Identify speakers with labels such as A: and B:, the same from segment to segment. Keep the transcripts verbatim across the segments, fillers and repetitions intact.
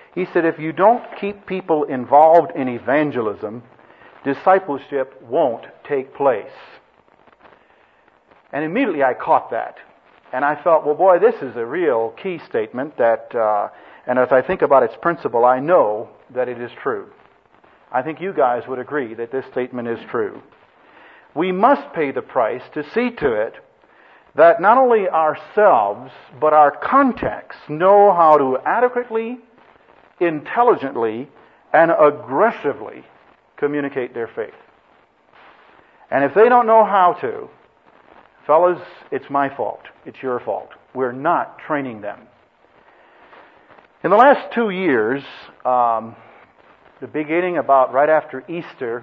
A: He said, if you don't keep people involved in evangelism, discipleship won't take place. And immediately I caught that. And I felt, well, boy, this is a real key statement that, uh, and as I think about its principle, I know that it is true. I think you guys would agree that this statement is true. We must pay the price to see to it that not only ourselves, but our context know how to adequately, intelligently, and aggressively communicate their faith. And if they don't know how to, fellas, it's my fault. It's your fault. We're not training them. In the last two years, um, the beginning about right after Easter,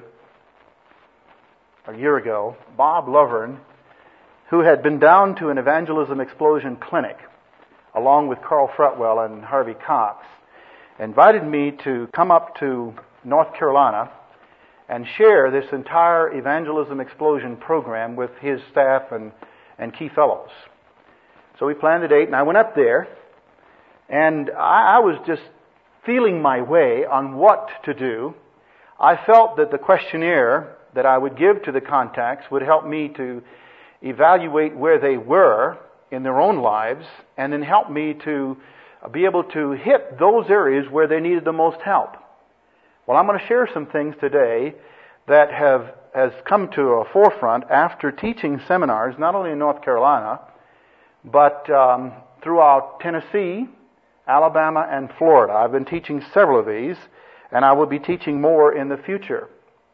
A: a year ago, Bob Lovern, who had been down to an evangelism explosion clinic, along with Carl Fretwell and Harvey Cox, invited me to come up to North Carolina and share this entire evangelism explosion program with his staff and, and key fellows. So we planned a date, and I went up there, and I, I was just feeling my way on what to do. I felt that the questionnaire that I would give to the contacts would help me to evaluate where they were in their own lives, and then help me to be able to hit those areas where they needed the most help. Well, I'm going to share some things today that have has come to a forefront after teaching seminars, not only in North Carolina, but um, throughout Tennessee, Alabama, and Florida. I've been teaching several of these, and I will be teaching more in the future.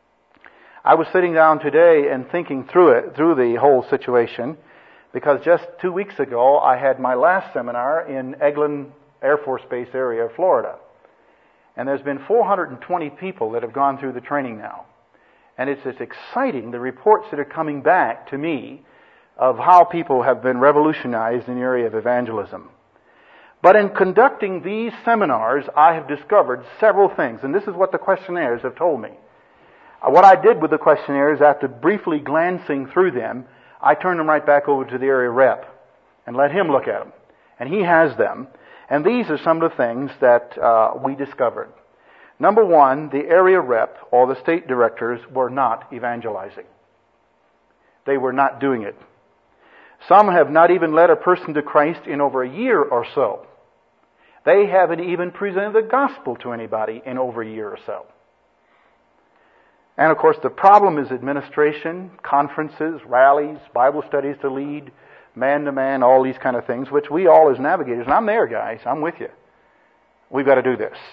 A: I was sitting down today and thinking through it, through the whole situation, because just two weeks ago I had my last seminar in Eglin Air Force Base area, Florida. And there's been four hundred twenty people that have gone through the training now. And it's, it's exciting, the reports that are coming back to me of how people have been revolutionized in the area of evangelism. But in conducting these seminars, I have discovered several things, and this is what the questionnaires have told me. What I did with the questionnaires, after briefly glancing through them, I turned them right back over to the area rep and let him look at them. And he has them. And these are some of the things that uh, we discovered. Number one, the area rep or the state directors were not evangelizing. They were not doing it. Some have not even led a person to Christ in over a year or so. They haven't even presented the gospel to anybody in over a year or so. And of course, the problem is administration, conferences, rallies, Bible studies to lead, man-to-man, all these kind of things, which we all as navigators, and I'm there, guys, I'm with you. We've got to do this.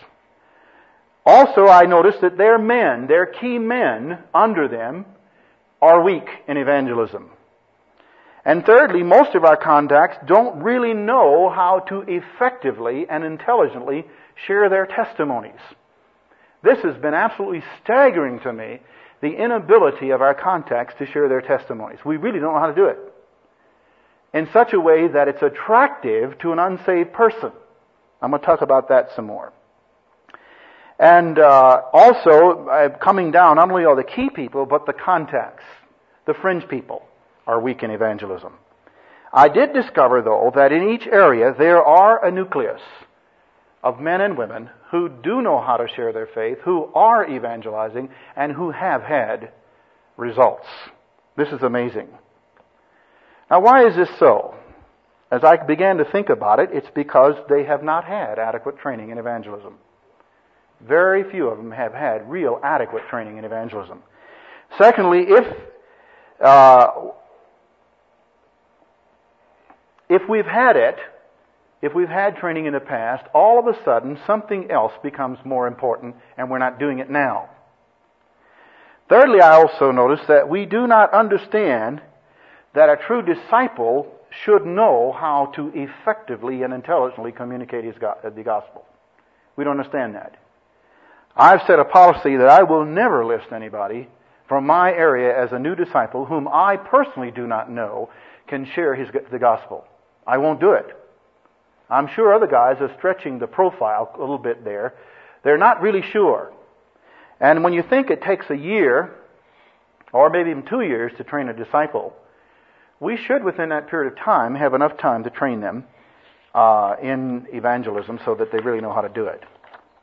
A: Also, I noticed that their men, their key men under them, are weak in evangelism. And thirdly, most of our contacts don't really know how to effectively and intelligently share their testimonies. This has been absolutely staggering to me, the inability of our contacts to share their testimonies. We really don't know how to do it in such a way that it's attractive to an unsaved person. I'm going to talk about that some more. And uh, also, uh, coming down, not only are the key people, but the contacts, the fringe people, are weak in evangelism. I did discover, though, that in each area there are a nucleus of men and women who do know how to share their faith, who are evangelizing, and who have had results. This is amazing. Now, why is this so? As I began to think about it, it's because they have not had adequate training in evangelism. Very few of them have had real adequate training in evangelism. Secondly, if uh, if we've had it, if we've had training in the past, all of a sudden something else becomes more important and we're not doing it now. Thirdly, I also notice that we do not understand that a true disciple should know how to effectively and intelligently communicate his go- the gospel. We don't understand that. I've set a policy that I will never list anybody from my area as a new disciple whom I personally do not know can share his the gospel. I won't do it. I'm sure other guys are stretching the profile a little bit there. They're not really sure. And when you think it takes a year, or maybe even two years to train a disciple, we should, within that period of time, have enough time to train them uh, in evangelism so that they really know how to do it.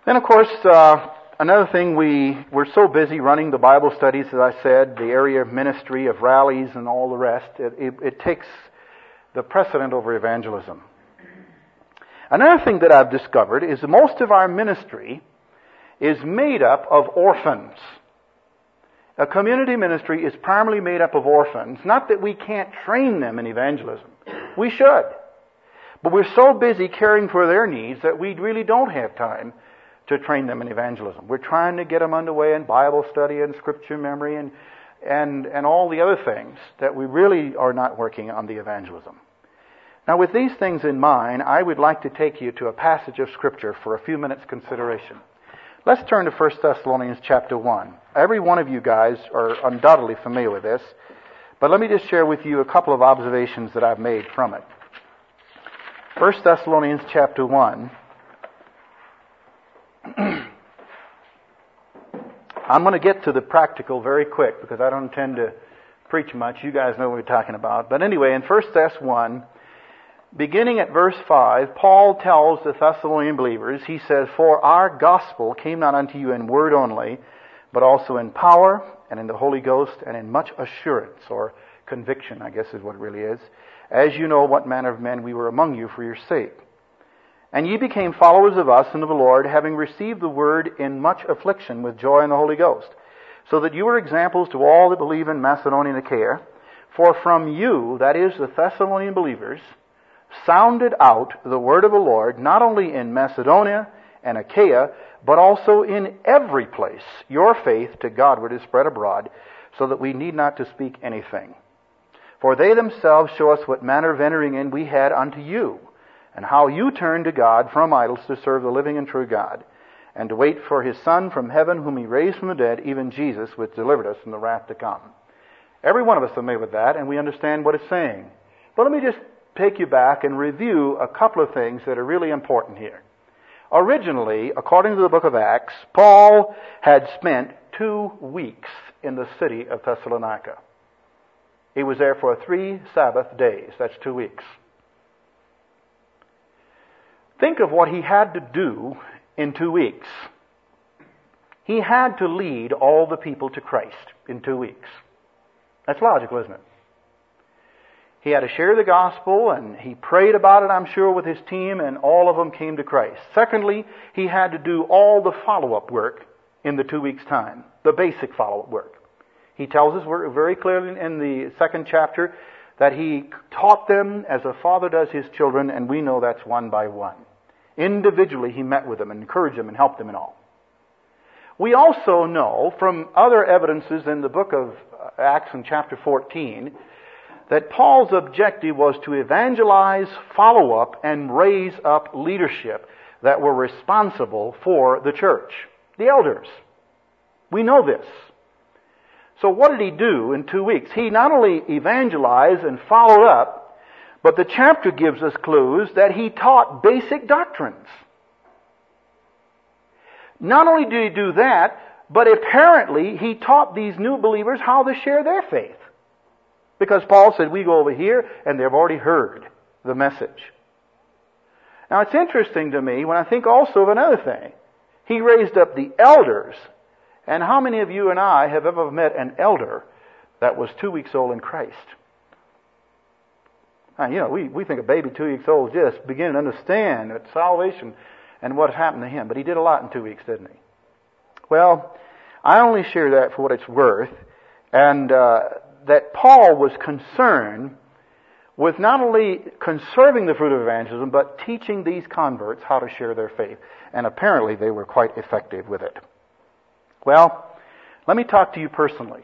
A: Then, of course, uh, another thing, we, we're so busy running the Bible studies, as I said, the area of ministry, of rallies, and all the rest, it, it, it takes the precedent over evangelism. Another thing that I've discovered is that most of our ministry is made up of orphans. A community ministry is primarily made up of orphans. Not that we can't train them in evangelism. We should. But we're so busy caring for their needs that we really don't have time to train them in evangelism. We're trying to get them underway in Bible study and scripture memory and, and, and all the other things that we really are not working on the evangelism. Now, with these things in mind, I would like to take you to a passage of Scripture for a few minutes consideration. Let's turn to First Thessalonians chapter one. Every one of you guys are undoubtedly familiar with this, but let me just share with you a couple of observations that I've made from it. First Thessalonians chapter one. I'm going to get to the practical very quick because I don't intend to preach much. You guys know what we're talking about. But anyway, in First Thess one, beginning at verse five, Paul tells the Thessalonian believers, he says, "For our gospel came not unto you in word only, but also in power and in the Holy Ghost and in much assurance," or conviction, I guess is what it really is, "as you know what manner of men we were among you for your sake. And ye became followers of us and of the Lord, having received the word in much affliction with joy in the Holy Ghost, so that you were examples to all that believe in Macedonia and Achaia. For from you," that is the Thessalonian believers, "sounded out the word of the Lord, not only in Macedonia and Achaia, but also in every place. Your faith to Godward is spread abroad, so that we need not to speak anything. For they themselves show us what manner of entering in we had unto you, and how you turned to God from idols to serve the living and true God, and to wait for His Son from heaven, whom He raised from the dead, even Jesus, which delivered us from the wrath to come." Every one of us is familiar with that, and we understand what it's saying. But let me just take you back and review a couple of things that are really important here. Originally, according to the book of Acts, Paul had spent two weeks in the city of Thessalonica. He was there for three Sabbath days. That's two weeks. Think of what he had to do in two weeks. He had to lead all the people to Christ in two weeks. That's logical, isn't it? He had to share the gospel, and he prayed about it, I'm sure, with his team, and all of them came to Christ. Secondly, he had to do all the follow-up work in the two weeks' time, the basic follow-up work. He tells us very clearly in the second chapter that he taught them as a father does his children, and we know that's one by one. Individually, he met with them and encouraged them and helped them and all. We also know from other evidences in the book of Acts in chapter fourteen that Paul's objective was to evangelize, follow up, and raise up leadership that were responsible for the church, the elders. We know this. So what did he do in two weeks? He not only evangelized and followed up, but the chapter gives us clues that he taught basic doctrines. Not only did he do that, but apparently he taught these new believers how to share their faith. Because Paul said, we go over here, and they've already heard the message. Now it's interesting to me when I think also of another thing. He raised up the elders. And how many of you and I have ever met an elder that was two weeks old in Christ? Now, you know, we, we think a baby two weeks old just beginning to understand that salvation and what happened to him. But he did a lot in two weeks, didn't he? Well, I only share that for what it's worth. And uh, that Paul was concerned with not only conserving the fruit of evangelism, but teaching these converts how to share their faith. And apparently they were quite effective with it. Well, let me talk to you personally.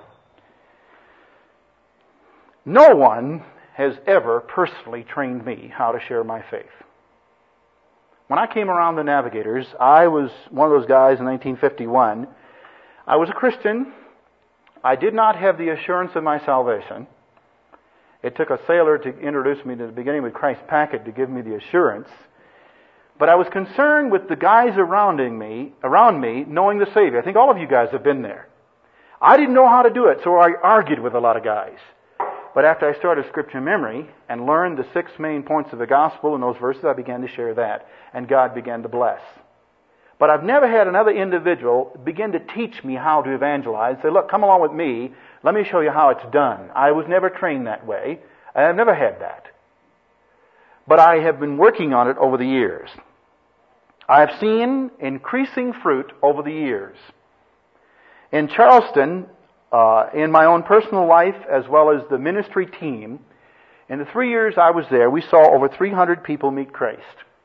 A: No one has ever personally trained me how to share my faith. When I came around the Navigators, I was one of those guys in nineteen fifty-one. I was a Christian. I did not have the assurance of my salvation. It took a sailor to introduce me to the beginning with Christ Packet to give me the assurance. But I was concerned with the guys around me, around me knowing the Savior. I think all of you guys have been there. I didn't know how to do it, so I argued with a lot of guys. But after I started scripture memory and learned the six main points of the gospel in those verses, I began to share that. And God began to bless. But I've never had another individual begin to teach me how to evangelize. Say, look, come along with me. Let me show you how it's done. I was never trained that way. I've never had that. But I have been working on it over the years. I have seen increasing fruit over the years. In Charleston, uh, in my own personal life as well as the ministry team, in the three years I was there, we saw over three hundred people meet Christ.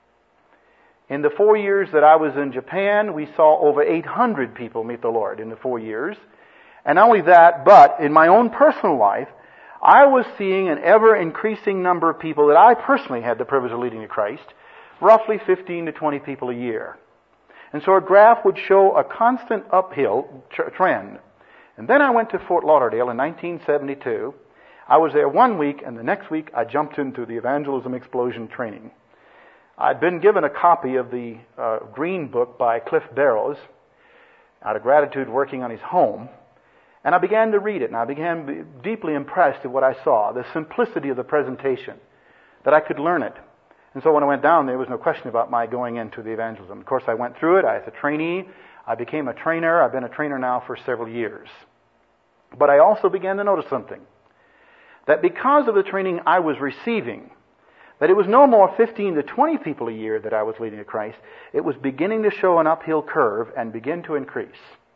A: In the four years that I was in Japan, we saw over eight hundred people meet the Lord in the four years. And not only that, but in my own personal life, I was seeing an ever-increasing number of people that I personally had the privilege of leading to Christ, roughly fifteen to twenty people a year. And so a graph would show a constant uphill tr- trend. And then I went to Fort Lauderdale in nineteen seventy-two. I was there one week, and the next week I jumped into the evangelism explosion training. I'd been given a copy of the uh, Green Book by Cliff Barrows, out of gratitude working on his home, and I began to read it, and I began to be deeply impressed at what I saw, the simplicity of the presentation, that I could learn it. And so when I went down, there was no question about my going into the evangelism. Of course, I went through it. I was a trainee. I became a trainer. I've been a trainer now for several years. But I also began to notice something, that because of the training I was receiving, that it was no more fifteen to twenty people a year that I was leading to Christ. It was beginning to show an uphill curve and begin to increase.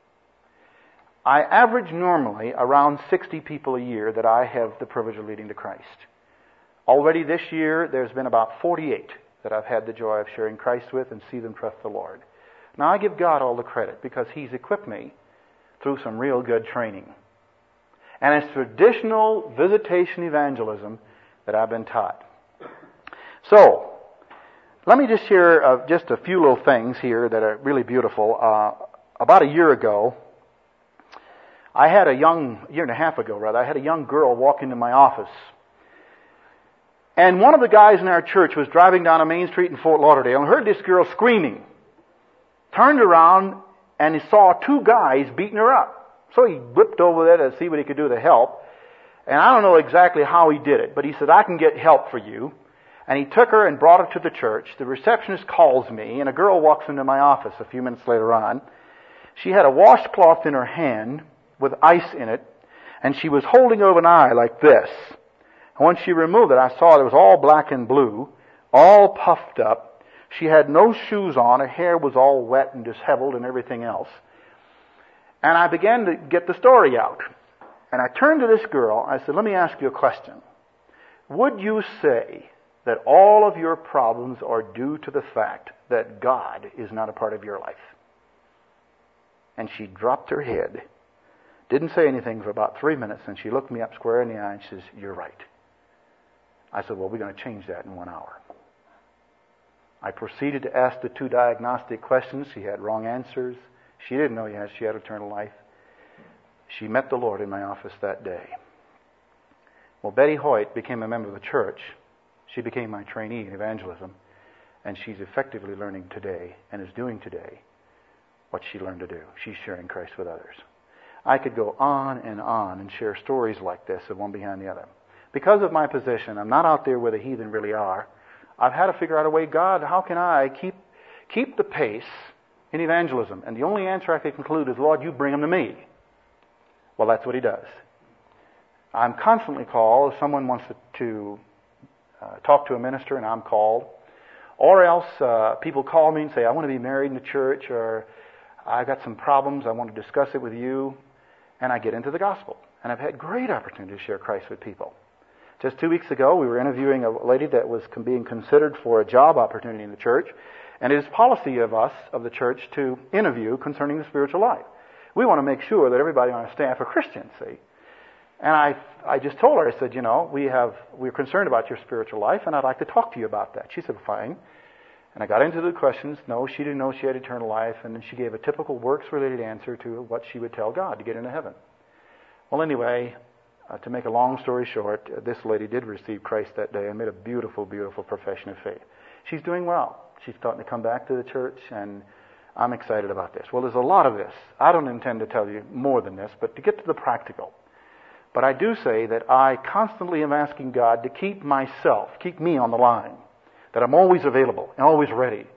A: I average normally around sixty people a year that I have the privilege of leading to Christ. Already this year, there's been about forty-eight that I've had the joy of sharing Christ with and see them trust the Lord. Now, I give God all the credit because He's equipped me through some real good training. And it's traditional visitation evangelism that I've been taught. So, let me just share uh, just a few little things here that are really beautiful. Uh, about a year ago, I had a young, year and a half ago rather, I had a young girl walk into my office. And one of the guys in our church was driving down a main street in Fort Lauderdale and heard this girl screaming. Turned around and he saw two guys beating her up. So he whipped over there to see what he could do to help. And I don't know exactly how he did it, but he said, I can get help for you. And he took her and brought her to the church. The receptionist calls me, and a girl walks into my office a few minutes later on. She had a washcloth in her hand with ice in it, and she was holding over an eye like this. And when she removed it, I saw it was all black and blue, all puffed up. She had no shoes on. Her hair was all wet and disheveled and everything else. And I began to get the story out. And I turned to this girl. I said, let me ask you a question. Would you say that all of your problems are due to the fact that God is not a part of your life? And she dropped her head, didn't say anything for about three minutes, and she looked me up square in the eye and says, you're right. I said, well, we're going to change that in one hour. I proceeded to ask the two diagnostic questions. She had wrong answers. She didn't know yet she had eternal life. She met the Lord in my office that day. Well, Betty Hoyt became a member of the church. She became my trainee in evangelism, and she's effectively learning today and is doing today what she learned to do. She's sharing Christ with others. I could go on and on and share stories like this, of one behind the other. Because of my position, I'm not out there where the heathen really are. I've had to figure out a way, God, how can I keep keep the pace in evangelism? And the only answer I could conclude is, Lord, you bring them to me. Well, that's what He does. I'm constantly called if someone wants to, to uh, talk to a minister, and I'm called. Or else uh, people call me and say, I want to be married in the church, or I got some problems, I want to discuss it with you. And I get into the gospel. And I've had great opportunity to share Christ with people. Just two weeks ago, we were interviewing a lady that was being considered for a job opportunity in the church. And it is policy of us, of the church, to interview concerning the spiritual life. We want to make sure that everybody on our staff are Christians, see. And I I just told her, I said, you know, we have, we're concerned about your spiritual life, and I'd like to talk to you about that. She said, fine. And I got into the questions. No, she didn't know she had eternal life. And then she gave a typical works-related answer to what she would tell God to get into heaven. Well, anyway, uh, to make a long story short, uh, this lady did receive Christ that day and made a beautiful, beautiful profession of faith. She's doing well. She's starting to come back to the church, and I'm excited about this. Well, there's a lot of this. I don't intend to tell you more than this, but to get to the practical. But I do say that I constantly am asking God to keep myself, keep me on the line, that I'm always available and always ready,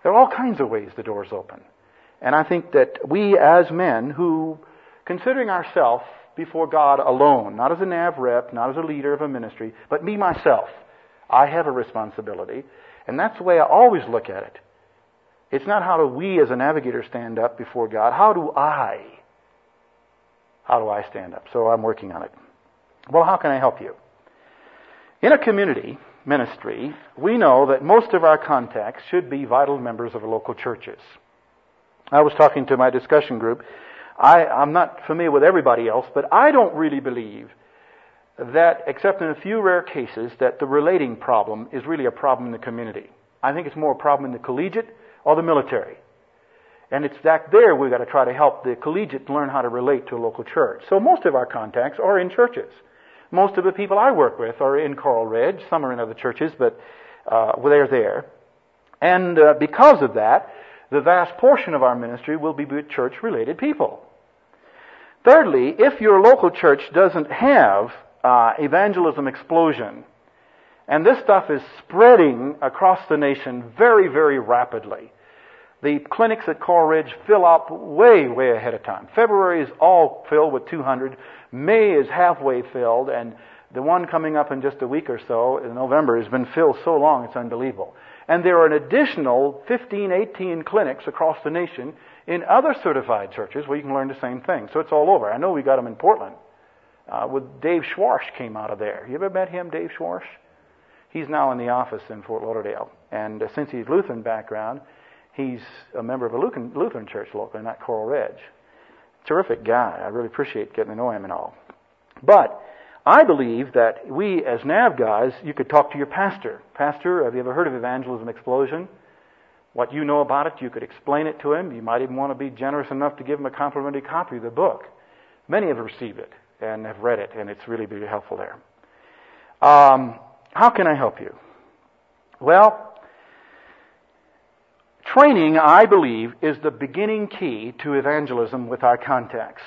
A: There are all kinds of ways the door's open. And I think that we as men who, considering ourselves before God alone, not as a N A V rep, not as a leader of a ministry, but me myself, I have a responsibility. And that's the way I always look at it. It's not how do we as a navigator stand up before God. How do I? How do I stand up? So I'm working on it. Well, how can I help you? In a community ministry, we know that most of our contacts should be vital members of local churches. I was talking to my discussion group. I, I'm not familiar with everybody else, but I don't really believe that, except in a few rare cases, that the relating problem is really a problem in the community. I think it's more a problem in the collegiate or the military. And it's that there we've got to try to help the collegiate learn how to relate to a local church. So most of our contacts are in churches. Most of the people I work with are in Coral Ridge. Some are in other churches, but uh, they're there. And uh, because of that, the vast portion of our ministry will be with church-related people. Thirdly, if your local church doesn't have uh, evangelism explosion, and this stuff is spreading across the nation very, very rapidly. The clinics at Coral Ridge fill up way, way ahead of time. February is all filled with two hundred. May is halfway filled, and the one coming up in just a week or so in November has been filled so long it's unbelievable. And there are an additional fifteen, eighteen clinics across the nation in other certified churches where you can learn the same thing. So it's all over. I know we got them in Portland. Uh, with Dave Schwarsh came out of there. You ever met him, Dave Schwarsh? He's now in the office in Fort Lauderdale. And uh, since he's Lutheran background, he's a member of a Lutheran, Lutheran church locally, not Coral Ridge. Terrific guy. I really appreciate getting to know him and all. But I believe that we as N A V guys, you could talk to your pastor. Pastor, have you ever heard of Evangelism Explosion? What you know about it, you could explain it to him. You might even want to be generous enough to give him a complimentary copy of the book. Many have received it and have read it, and it's really very helpful there. Um, how can I help you? Well, training, I believe, is the beginning key to evangelism with our contacts.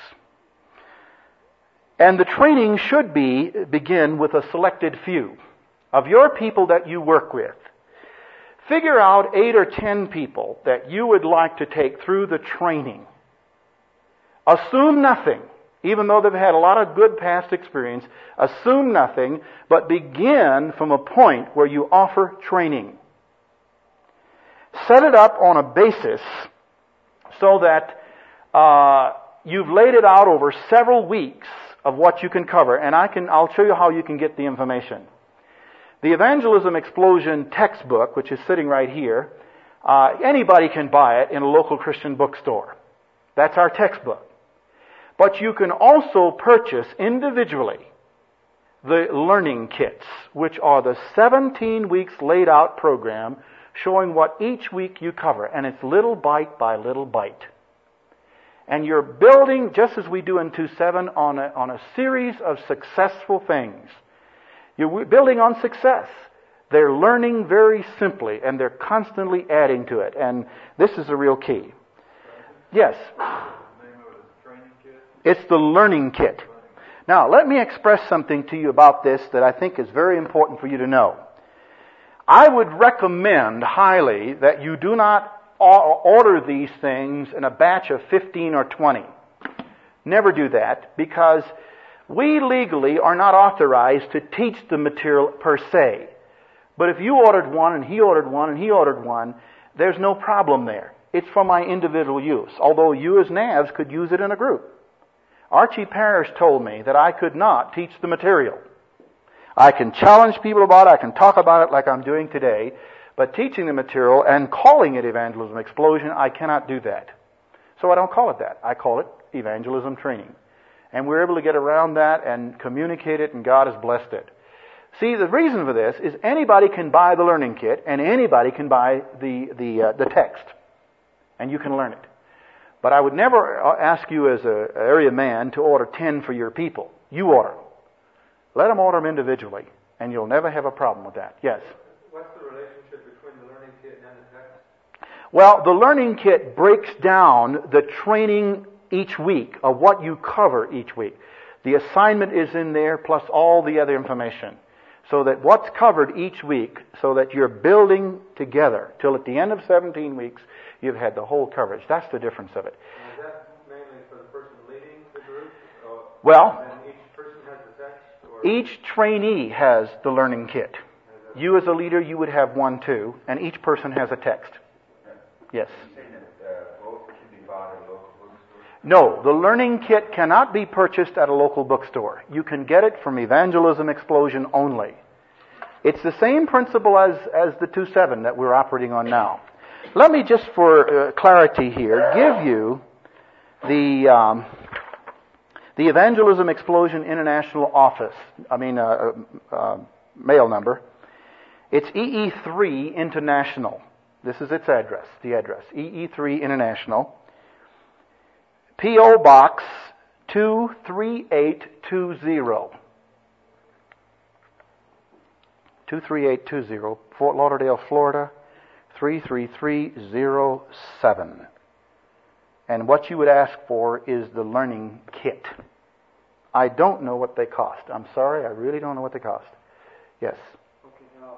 A: And the training should be begin with a selected few of your people that you work with. Figure out eight or ten people that you would like to take through the training. Assume nothing, even though they've had a lot of good past experience. Assume nothing, but begin from a point where you offer training. Set it up on a basis so that uh, you've laid it out over several weeks of what you can cover, and I can, I'll show you how you can get the information. The Evangelism Explosion textbook, which is sitting right here, uh, anybody can buy it in a local Christian bookstore. That's our textbook. But you can also purchase individually the learning kits, which are the seventeen weeks laid out program showing what each week you cover, and it's little bite by little bite. And you're building, just as we do in two seven, on a, on a series of successful things. You're building on success. They're learning very simply, and they're constantly adding to it. And this is a real key. Yes? It's the learning kit. Now, let me express something to you about this that I think is very important for you to know. I would recommend highly that you do not order these things in a batch of fifteen or twenty. Never do that, because we legally are not authorized to teach the material per se. But if you ordered one and he ordered one and he ordered one, there's no problem there. It's for my individual use, although you as N A Vs could use it in a group. Archie Parrish told me that I could not teach the material. I can challenge people about it, I can talk about it like I'm doing today, but teaching the material and calling it Evangelism Explosion, I cannot do that. So I don't call it that. I call it Evangelism Training. And we're able to get around that and communicate it, and God has blessed it. See, the reason for this is anybody can buy the learning kit, and anybody can buy the the uh, the text, and you can learn it. But I would never ask you as an area man to order ten for your people. You order. Let them order them individually, and you'll never have a problem with that. Yes?
B: What's the relationship between the learning kit and the text?
A: Well, the learning kit breaks down the training each week of what you cover each week. The assignment is in there, plus all the other information. so that what's covered each week, so that you're building together till at the end of seventeen weeks, you've had the whole coverage. That's the difference of it.
B: And is that mainly for the person leading the group? Or
A: Well,
B: and each person has the text? Or
A: each trainee has the learning kit. You as a leader, you would have one too, and each person has a text. Yes. No, the learning kit cannot be purchased at a local bookstore. You can get it from Evangelism Explosion only. It's the same principle as, as the two seven that we're operating on now. Let me just, for uh, clarity here, give you the um, the Evangelism Explosion International office, I mean, uh, uh, uh, mail number. It's E E three International. This is its address, the address, E E three International. P O Box two three eight two zero. two three eight two zero, Fort Lauderdale, Florida, three three three zero seven. And what you would ask for is the learning kit. I don't know what they cost. I'm sorry, I really don't know what they cost. Yes?
C: Okay, now,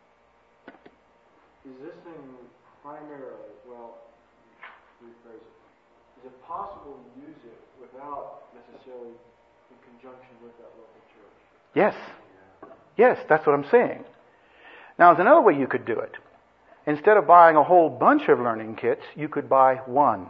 C: is this thing primarily, well, rephrase it, is it possible to use it without necessarily in conjunction with that local church?
A: Yes. Yes, that's what I'm saying. Now, there's another way you could do it. Instead of buying a whole bunch of learning kits, you could buy one.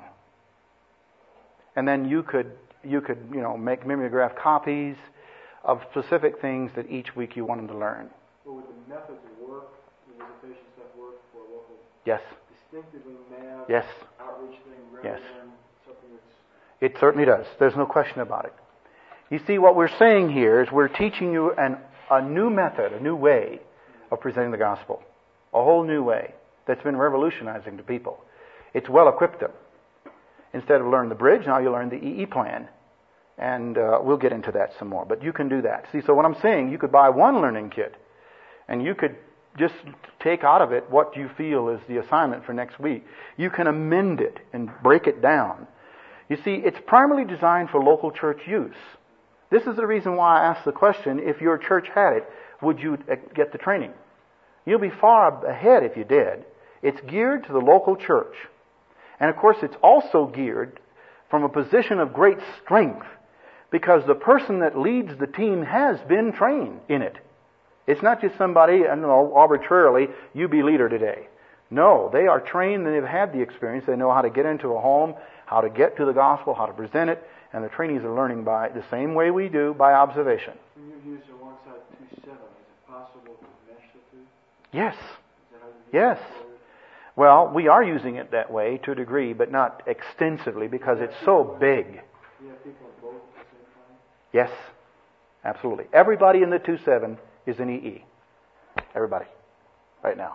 A: And then you could, you could, you know, make mimeograph copies of specific things that each week you wanted to learn.
C: Well, would the methods work, the visitation stuff work for a local,
A: Yes.
C: distinctively nav,
A: Yes.
C: outreach thing rather
A: Yes.
C: than something that's...
A: It certainly does. There's no question about it. You see, what we're saying here is we're teaching you an, a new method, a new way of presenting the gospel. A whole new way that's been revolutionizing to people. It's well equipped them. Instead of learn the bridge, now you learn the E E plan. And uh, we'll get into that some more. But you can do that. See, so what I'm saying, you could buy one learning kit, and you could just take out of it what you feel is the assignment for next week. You can amend it and break it down. You see, it's primarily designed for local church use. This is the reason why I asked the question, if your church had it, would you get the training? You'll be far ahead if you did. It's geared to the local church. And of course, it's also geared from a position of great strength, because the person that leads the team has been trained in it. It's not just somebody, I don't know, arbitrarily, you be leader today. No, they are trained and they've had the experience. They know how to get into a home, how to get to the gospel, how to present it, and the trainees are learning by the same way we do, by observation.
C: When you use it alongside two seven, is it possible to mesh the two?
A: Yes.
C: Is that how you use
A: Yes.
C: it forward?
A: Well, we are using it that way to a degree, but not extensively because it's so big.
C: You have people in both at the same time?
A: Yes, absolutely. Everybody in the two seven is an E E. Everybody. Right now.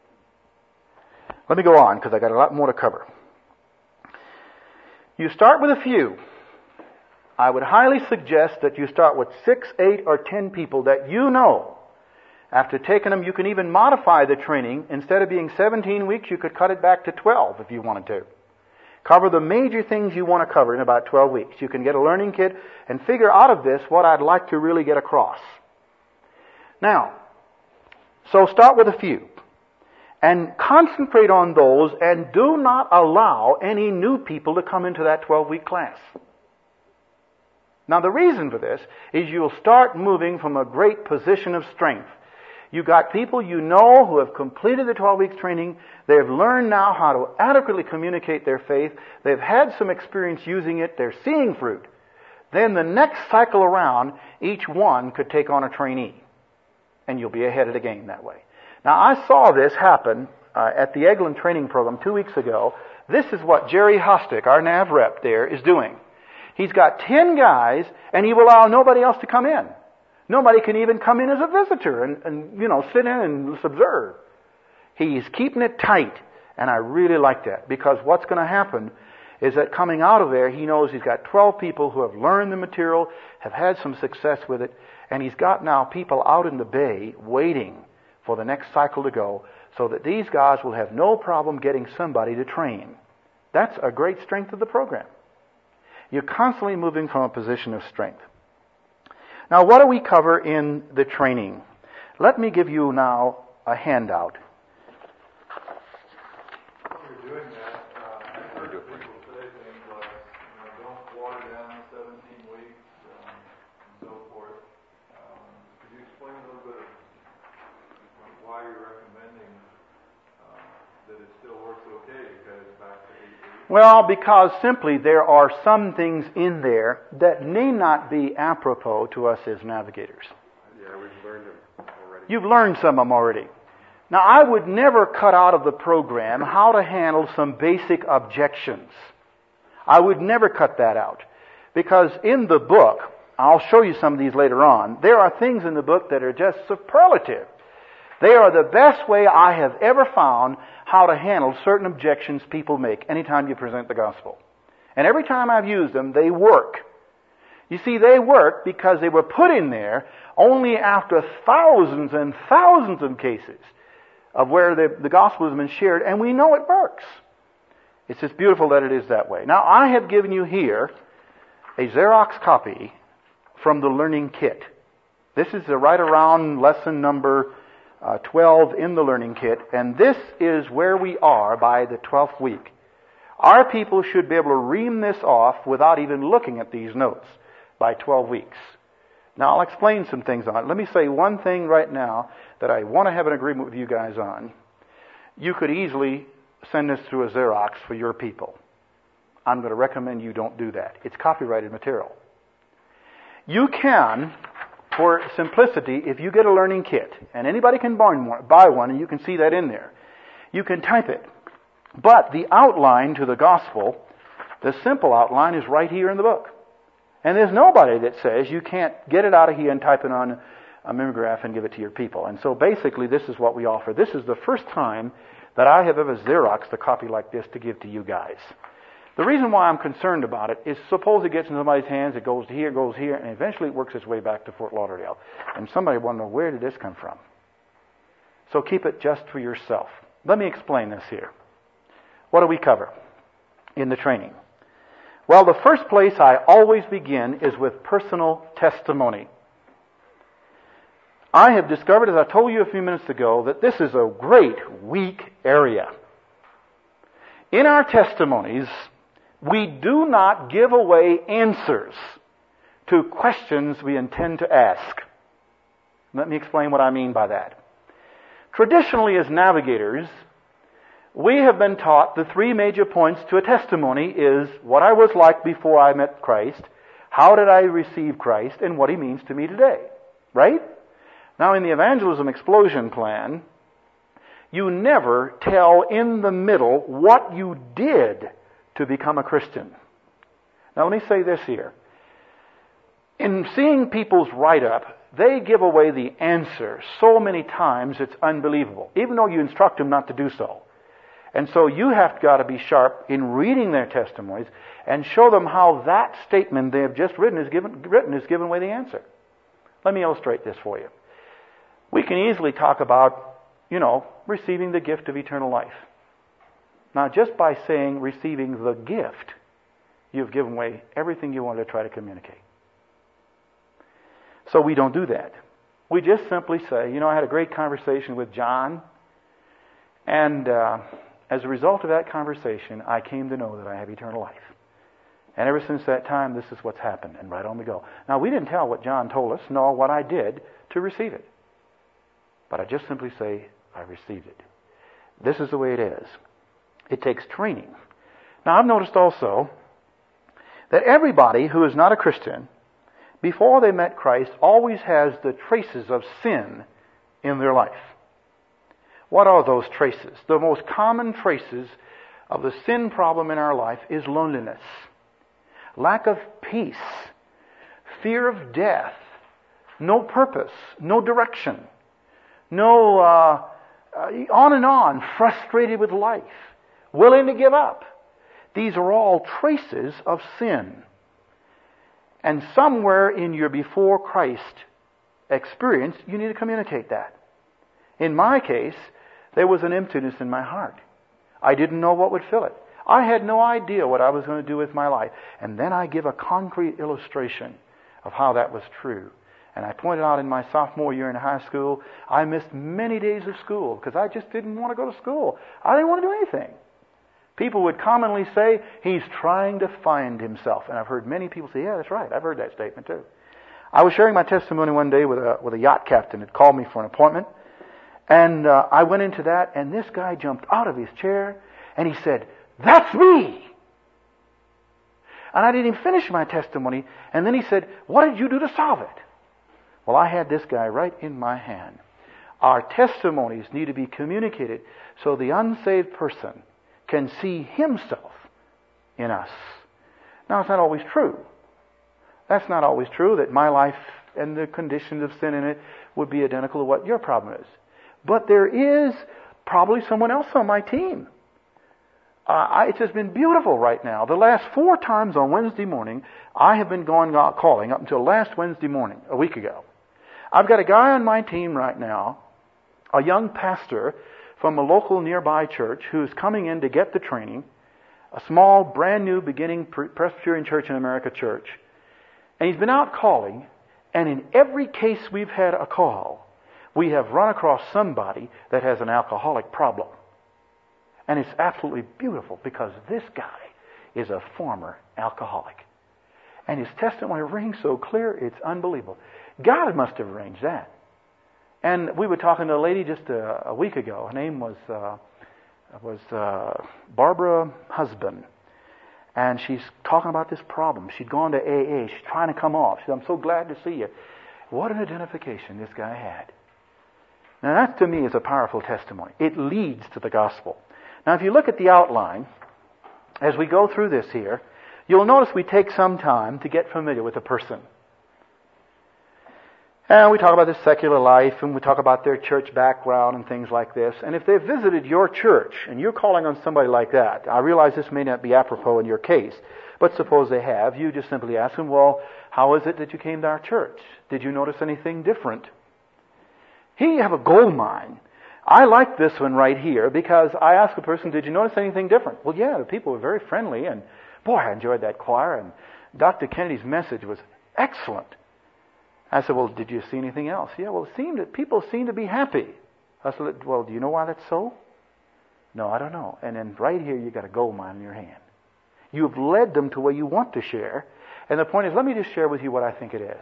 A: Let me go on because I got a lot more to cover. You start with a few. I would highly suggest that you start with six, eight, or ten people that you know. After taking them, you can even modify the training. Instead of being seventeen weeks, you could cut it back to twelve if you wanted to. Cover the major things you want to cover in about twelve weeks. You can get a learning kit and figure out of this what I'd like to really get across. Now, so start with a few. And concentrate on those, and do not allow any new people to come into that twelve-week class. Now, the reason for this is you'll start moving from a great position of strength. You've got people you know who have completed the twelve weeks training. They've learned now how to adequately communicate their faith. They've had some experience using it. They're seeing fruit. Then the next cycle around, each one could take on a trainee. And you'll be ahead of the game that way. Now, I saw this happen uh, at the Eglin training program two weeks ago. This is what Jerry Hostick, our Nav rep there, is doing. He's got ten guys, and he will allow nobody else to come in. Nobody can even come in as a visitor and, and you know, sit in and observe. He's keeping it tight, and I really like that, because what's going to happen is that coming out of there, he knows he's got twelve people who have learned the material, have had some success with it, and he's got now people out in the bay waiting for the next cycle to go, so that these guys will have no problem getting somebody to train. That's a great strength of the program. You're constantly moving from a position of strength. Now, what do we cover in the training? Let me give you now a handout.
D: When you're doing that, uh, I've heard people say things like, you know, don't water down seventeen weeks um, and so forth. Um, could you explain a little bit of why you're recommending uh, that it still works okay to cut it back to eight weeks?
A: Well, because simply there are some things in there that may not be apropos to us as navigators.
E: Yeah, we've learned them already.
A: You've learned some of them already. Now, I would never cut out of the program how to handle some basic objections. I would never cut that out. Because in the book, I'll show you some of these later on, there are things in the book that are just superlative. They are the best way I have ever found how to handle certain objections people make anytime you present the gospel. And every time I've used them, they work. You see, they work because they were put in there only after thousands and thousands of cases of where the, the gospel has been shared, and we know it works. It's just beautiful that it is that way. Now, I have given you here a Xerox copy from the Learning Kit. This is a right around lesson number uh, twelve in the Learning Kit, and this is where we are by the twelfth week. Our people should be able to ream this off without even looking at these notes by twelve weeks. Now, I'll explain some things on it. Let me say one thing right now that I want to have an agreement with you guys on. You could easily send this through a Xerox for your people. I'm going to recommend you don't do that. It's copyrighted material. You can, for simplicity, if you get a Learning Kit, and anybody can buy one, and you can see that in there, you can type it. But the outline to the gospel, the simple outline, is right here in the book. And there's nobody that says you can't get it out of here and type it on a mimeograph and give it to your people. And so basically this is what we offer. This is the first time that I have ever Xeroxed a copy like this to give to you guys. The reason why I'm concerned about it is suppose it gets in somebody's hands, it goes to here, goes here, and eventually it works its way back to Fort Lauderdale. And somebody will wonder, where did this come from? So keep it just for yourself. Let me explain this here. What do we cover in the training? Well, the first place I always begin is with personal testimony. I have discovered, as I told you a few minutes ago, that this is a great weak area. In our testimonies, we do not give away answers to questions we intend to ask. Let me explain what I mean by that. Traditionally, as navigators, we have been taught the three major points to a testimony is what I was like before I met Christ, how did I receive Christ, and what He means to me today. Right? Now, in the evangelism explosion plan, you never tell in the middle what you did to become a Christian. Now, let me say this here. In seeing people's write-up, they give away the answer so many times it's unbelievable, even though you instruct them not to do so. And so you have got to be sharp in reading their testimonies and show them how that statement they have just written is given, written is given away the answer. Let me illustrate this for you. We can easily talk about, you know, receiving the gift of eternal life. Now, just by saying receiving the gift, you've given away everything you wanted to try to communicate. So we don't do that. We just simply say, you know, I had a great conversation with John, and uh, as a result of that conversation, I came to know that I have eternal life. And ever since that time, this is what's happened, and right on we go. Now, we didn't tell what John told us, nor what I did to receive it. But I just simply say, I received it. This is the way it is. It takes training. Now, I've noticed also that everybody who is not a Christian, before they met Christ, always has the traces of sin in their life. What are those traces? The most common traces of the sin problem in our life is loneliness, lack of peace, fear of death, no purpose, no direction, no, uh, uh, on and on, frustrated with life, willing to give up. These are all traces of sin. And somewhere in your before Christ experience, you need to communicate that. In my case, there was an emptiness in my heart. I didn't know what would fill it. I had no idea what I was going to do with my life. And then I give a concrete illustration of how that was true. And I pointed out in my sophomore year in high school, I missed many days of school because I just didn't want to go to school. I didn't want to do anything. People would commonly say, he's trying to find himself. And I've heard many people say, yeah, that's right. I've heard that statement too. I was sharing my testimony one day with a, with a yacht captain that called me for an appointment. And uh, I went into that, and this guy jumped out of his chair, and he said, that's me! And I didn't even finish my testimony. And then he said, what did you do to solve it? Well, I had this guy right in my hand. Our testimonies need to be communicated so the unsaved person can see himself in us. Now, it's not always true. That's not always true, that my life and the conditions of sin in it would be identical to what your problem is. But there is probably someone else on my team. Uh, I, it's just been beautiful right now. The last four times on Wednesday morning, I have been going out calling up until last Wednesday morning, a week ago. I've got a guy on my team right now, a young pastor from a local nearby church who's coming in to get the training, a small, brand new, beginning Presbyterian Church in America church. And he's been out calling, and in every case we've had a call, we have run across somebody that has an alcoholic problem. And it's absolutely beautiful because this guy is a former alcoholic. And his testimony rings so clear, it's unbelievable. God must have arranged that. And we were talking to a lady just a, a week ago. Her name was uh, was uh, Barbara Husband. And she's talking about this problem. She'd gone to A A. She's trying to come off. She said, I'm so glad to see you. What an identification this guy had. Now that to me is a powerful testimony. It leads to the gospel. Now if you look at the outline, as we go through this here, you'll notice we take some time to get familiar with a person. And we talk about their secular life, and we talk about their church background and things like this. And if they've visited your church, and you're calling on somebody like that, I realize this may not be apropos in your case, but suppose they have, you just simply ask them, well, how is it that you came to our church? Did you notice anything different? Here you have a gold mine. I like this one right here because I asked a person, did you notice anything different? Well, yeah, the people were very friendly, and boy, I enjoyed that choir, and Doctor Kennedy's message was excellent. I said, well, did you see anything else? Yeah, well, it seemed that people seem to be happy. I said, well, do you know why that's so? No, I don't know. And then right here, you got a gold mine in your hand. You've led them to where you want to share. And the point is, let me just share with you what I think it is.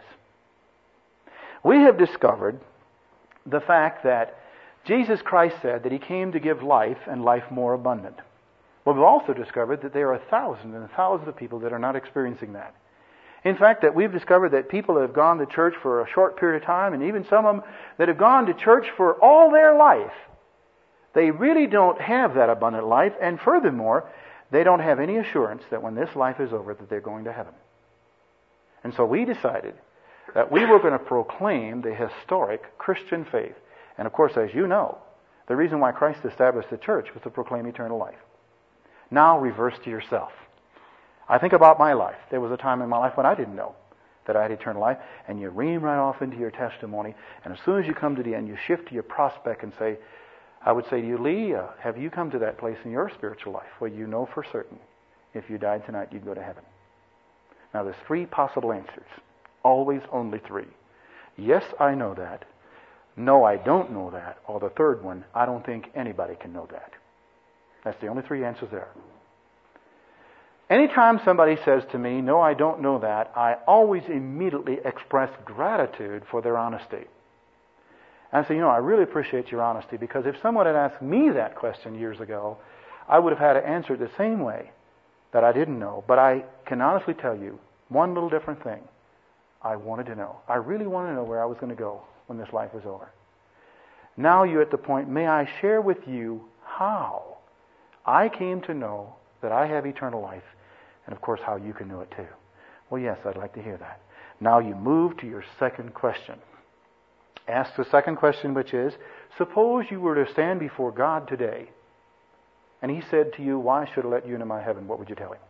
A: We have discovered the fact that Jesus Christ said that He came to give life and life more abundant. Well, we've also discovered that there are thousands and thousands of people that are not experiencing that. In fact, that we've discovered that people that have gone to church for a short period of time, and even some of them that have gone to church for all their life, they really don't have that abundant life, and furthermore, they don't have any assurance that when this life is over that they're going to heaven. And so we decided that we were going to proclaim the historic Christian faith. And of course, as you know, the reason why Christ established the church was to proclaim eternal life. Now reverse to yourself. I think about my life. There was a time in my life when I didn't know that I had eternal life, and you ream right off into your testimony, and as soon as you come to the end, you shift to your prospect and say, I would say to you, Lee, uh, have you come to that place in your spiritual life where you know for certain if you died tonight you'd go to heaven? Now there's three possible answers. Always only three. Yes, I know that. No, I don't know that. Or the third one, I don't think anybody can know that. That's the only three answers there. Anytime somebody says to me, no, I don't know that, I always immediately express gratitude for their honesty. And I say, you know, I really appreciate your honesty, because if someone had asked me that question years ago, I would have had to answer it the same way, that I didn't know. But I can honestly tell you one little different thing. I wanted to know. I really wanted to know where I was going to go when this life was over. Now you're at the point, may I share with you how I came to know that I have eternal life, and of course how you can know it too. Well, yes, I'd like to hear that. Now you move to your second question. Ask the second question, which is, suppose you were to stand before God today, and He said to you, why should I let you into my heaven? What would you tell Him?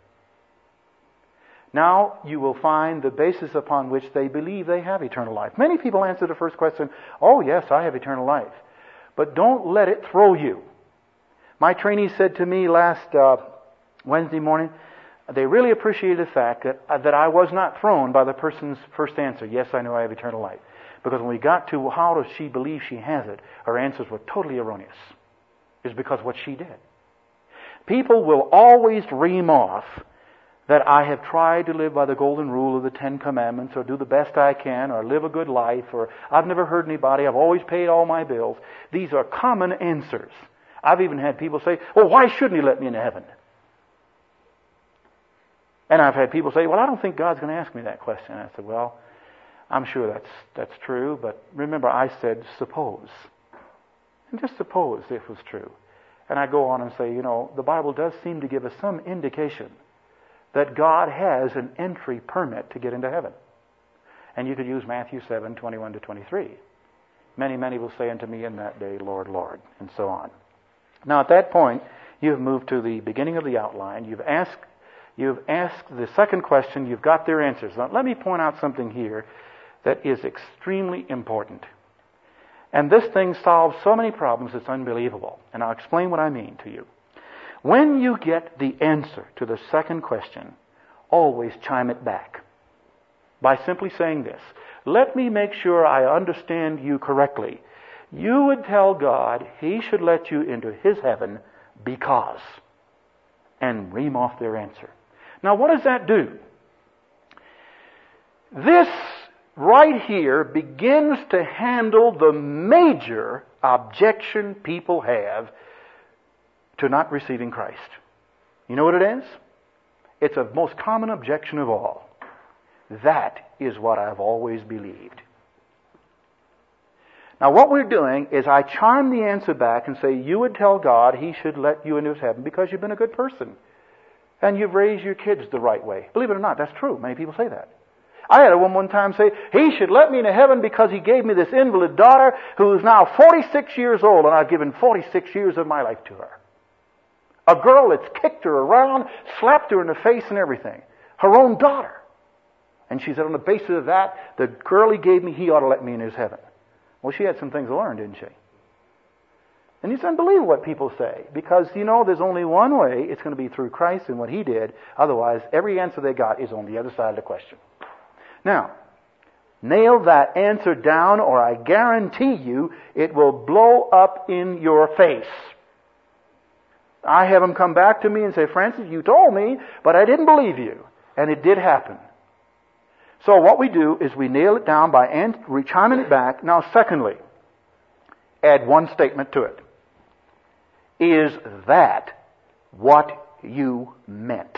A: Now you will find the basis upon which they believe they have eternal life. Many people answer the first question, oh yes, I have eternal life. But don't let it throw you. My trainee said to me last uh, Wednesday morning, they really appreciated the fact that, uh, that I was not thrown by the person's first answer, yes, I know I have eternal life. Because when we got to how does she believe she has it, her answers were totally erroneous. It's because of what she did. People will always ream off that I have tried to live by the golden rule of the Ten Commandments, or do the best I can, or live a good life, or I've never hurt anybody, I've always paid all my bills. These are common answers. I've even had people say, well, why shouldn't He let me into heaven? And I've had people say, well, I don't think God's going to ask me that question. I said, well, I'm sure that's that's true, but remember I said suppose. And just suppose it was true. And I go on and say, you know, the Bible does seem to give us some indication that God has an entry permit to get into heaven. And you could use Matthew seven, twenty-one to twenty-three. Many, many will say unto me in that day, Lord, Lord, and so on. Now at that point, you've moved to the beginning of the outline. You've asked, you've asked the second question. You've got their answers. Now let me point out something here that is extremely important. And this thing solves so many problems, it's unbelievable. And I'll explain what I mean to you. When you get the answer to the second question, always chime it back by simply saying this. Let me make sure I understand you correctly. You would tell God He should let you into His heaven because, and ream off their answer. Now what does that do? This right here begins to handle the major objection people have to not receiving Christ. You know what it is? It's a most common objection of all. That is what I've always believed. Now what we're doing is I chime the answer back and say, you would tell God He should let you into His heaven because you've been a good person. And you've raised your kids the right way. Believe it or not, that's true. Many people say that. I had a woman one time say, He should let me into heaven because He gave me this invalid daughter who is now forty-six years old and I've given forty-six years of my life to her. A girl that's kicked her around, slapped her in the face and everything. Her own daughter. And she said, on the basis of that, the girl He gave me, He ought to let me in His heaven. Well, she had some things to learn, didn't she? And it's unbelievable what people say. Because, you know, there's only one way. It's going to be through Christ and what He did. Otherwise, every answer they got is on the other side of the question. Now, nail that answer down or I guarantee you it will blow up in your face. I have them come back to me and say, Francis, you told me, but I didn't believe you. And it did happen. So what we do is we nail it down by chiming it back. Now, secondly, add one statement to it. Is that what you meant?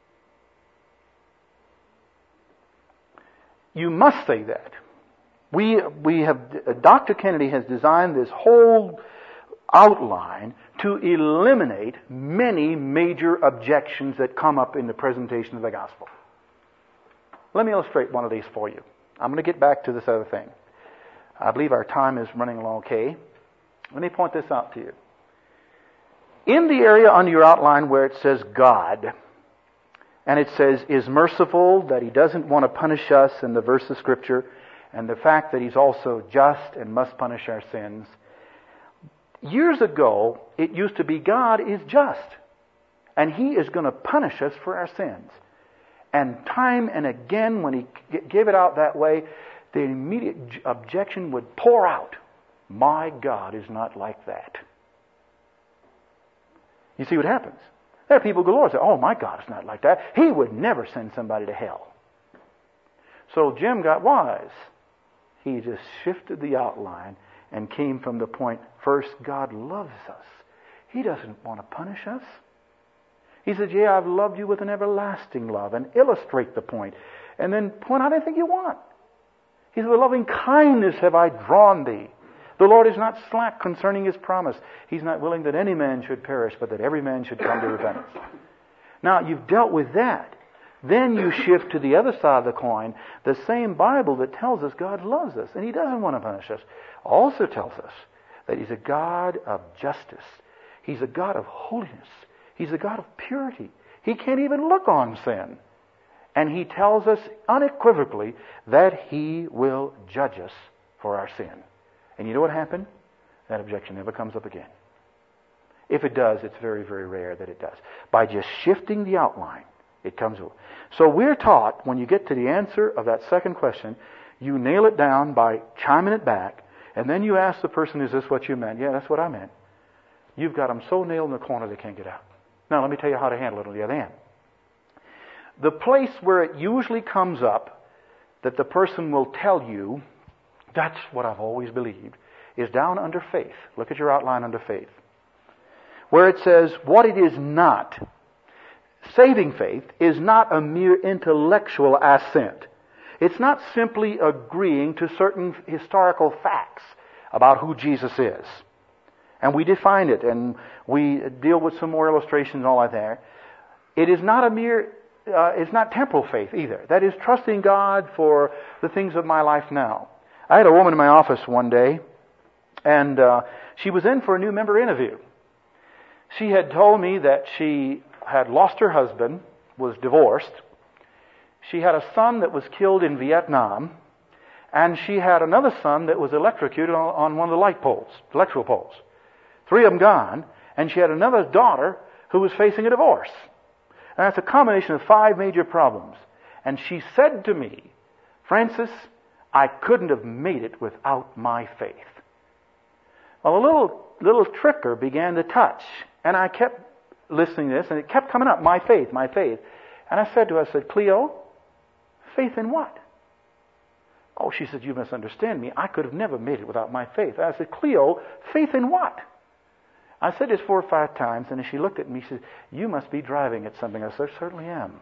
A: You must say that. We we have Doctor Kennedy has designed this whole outline to eliminate many major objections that come up in the presentation of the gospel. Let me illustrate one of these for you. I'm going to get back to this other thing. I believe our time is running along okay. Let me point this out to you. In the area under your outline where it says God, and it says is merciful, that He doesn't want to punish us in the verse of Scripture, and the fact that He's also just and must punish our sins. Years ago, it used to be God is just, and He is going to punish us for our sins. And time and again, when He gave it out that way, the immediate objection would pour out. My God is not like that. You see what happens? There are people galore say, oh, my God is not like that. He would never send somebody to hell. So Jim got wise. He just shifted the outline and came from the point, first, God loves us. He doesn't want to punish us. He said, yeah, I've loved you with an everlasting love, and illustrate the point. And then point out anything you want. He said, with loving kindness have I drawn thee. The Lord is not slack concerning His promise. He's not willing that any man should perish, but that every man should come to repentance. Now, you've dealt with that. Then you shift to the other side of the coin. The same Bible that tells us God loves us, and He doesn't want to punish us, also tells us that He's a God of justice. He's a God of holiness. He's a God of purity. He can't even look on sin. And He tells us unequivocally that He will judge us for our sin. And you know what happened? That objection never comes up again. If it does, it's very, very rare that it does. By just shifting the outline, it comes over. So we're taught, when you get to the answer of that second question, You nail it down by chiming it back, and then you ask the person, is this what you meant? Yeah, that's what I meant. You've got them so nailed in the corner they can't get out. Now, let me tell you how to handle it on the other end. The place where it usually comes up that the person will tell you, that's what I've always believed, is down under faith. Look at your outline under faith. Where it says, what it is not. Saving faith is not a mere intellectual assent. It's not simply agreeing to certain historical facts about who Jesus is. And we define it, and we deal with some more illustrations and all like that. It is not a mere, uh, it's not temporal faith either. That is trusting God for the things of my life now. I had a woman in my office one day, and uh, she was in for a new member interview. She had told me that she had lost her husband, was divorced. She had a son that was killed in Vietnam, and she had another son that was electrocuted on, on one of the light poles, electrical poles. Three of them gone, and she had another daughter who was facing a divorce. And that's a combination of five major problems. And she said to me, Francis, I couldn't have made it without my faith. Well, a little little trigger began to touch, and I kept listening to this, and it kept coming up, my faith, my faith. And I said to her, I said, Cleo, faith in what? Oh, she said, you misunderstand me. I could have never made it without my faith. I said, Cleo, faith in what? I said this four or five times, and she looked at me, she said, you must be driving at something. I said, I certainly am.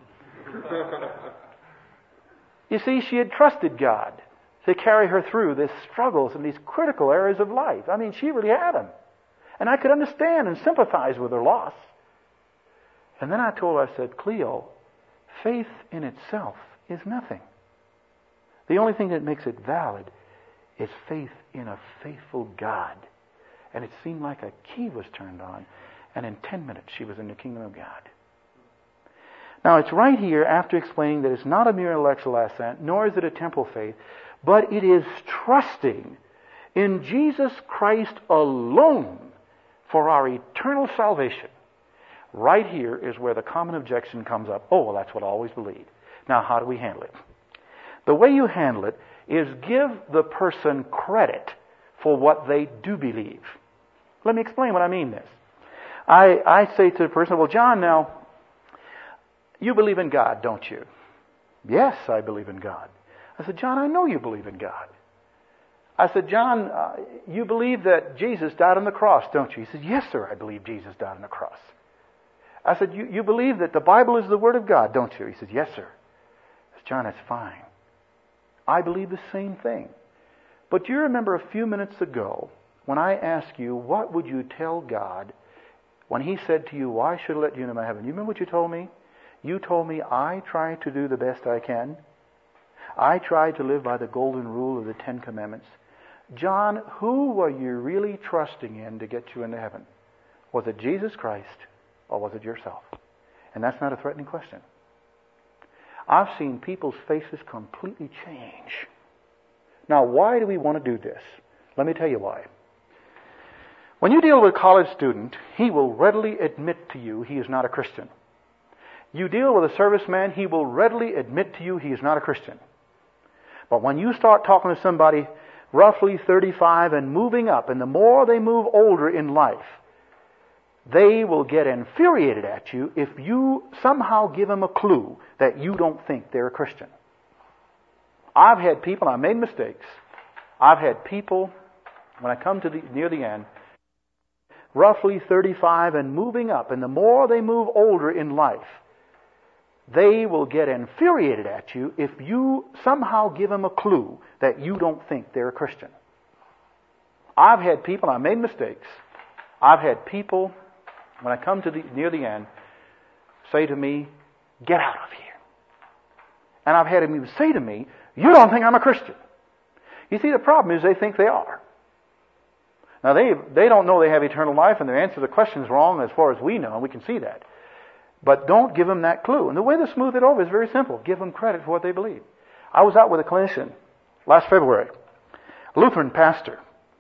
A: You see, she had trusted God to carry her through these struggles and these critical areas of life. I mean, she really had them. And I could understand and sympathize with her loss. And then I told her, I said, Cleo, faith in itself is nothing. The only thing that makes it valid is faith in a faithful God. And it seemed like a key was turned on, and in ten minutes she was in the kingdom of God. Now it's right here after explaining that it's not a mere intellectual assent, nor is it a temporal faith, but it is trusting in Jesus Christ alone for our eternal salvation. Right here is where the common objection comes up. Oh, well, that's what I always believed. Now, how do we handle it? The way you handle it is give the person credit for what they do believe. Let me explain what I mean this. I, I say to the person, well, John, now, you believe in God, don't you? Yes, I believe in God. I said, John, I know you believe in God. I said, John, uh, you believe that Jesus died on the cross, don't you? He said, yes, sir, I believe Jesus died on the cross. I said, you, you believe that the Bible is the Word of God, don't you? He said, yes, sir. I said, John, that's fine. I believe the same thing. But do you remember a few minutes ago when I asked you, what would you tell God when He said to you, why should I let you into my heaven? You remember what you told me? You told me, I try to do the best I can. I try to live by the golden rule of the Ten Commandments. John, who were you really trusting in to get you into heaven? Was it Jesus Christ or was it yourself? And that's not a threatening question. I've seen people's faces completely change. Now, why do we want to do this? Let me tell you why. When you deal with a college student, he will readily admit to you he is not a Christian. You deal with a serviceman, he will readily admit to you he is not a Christian. But when you start talking to somebody roughly thirty-five and moving up, and the more they move older in life, they will get infuriated at you if you somehow give them a clue that you don't think they're a Christian. I've had people, I made mistakes. I've had people, when I come to the near the end, roughly thirty-five and moving up, and the more they move older in life, they will get infuriated at you if you somehow give them a clue that you don't think they're a Christian. I've had people, I made mistakes. I've had people, when I come to the near the end, say to me, get out of here. And I've had them even say to me, you don't think I'm a Christian. You see, the problem is they think they are. Now, they they don't know they have eternal life, and their answer to the question is wrong as far as we know, and we can see that. But don't give them that clue. And the way to smooth it over is very simple. Give them credit for what they believe. I was out with a clinician last February, a Lutheran pastor.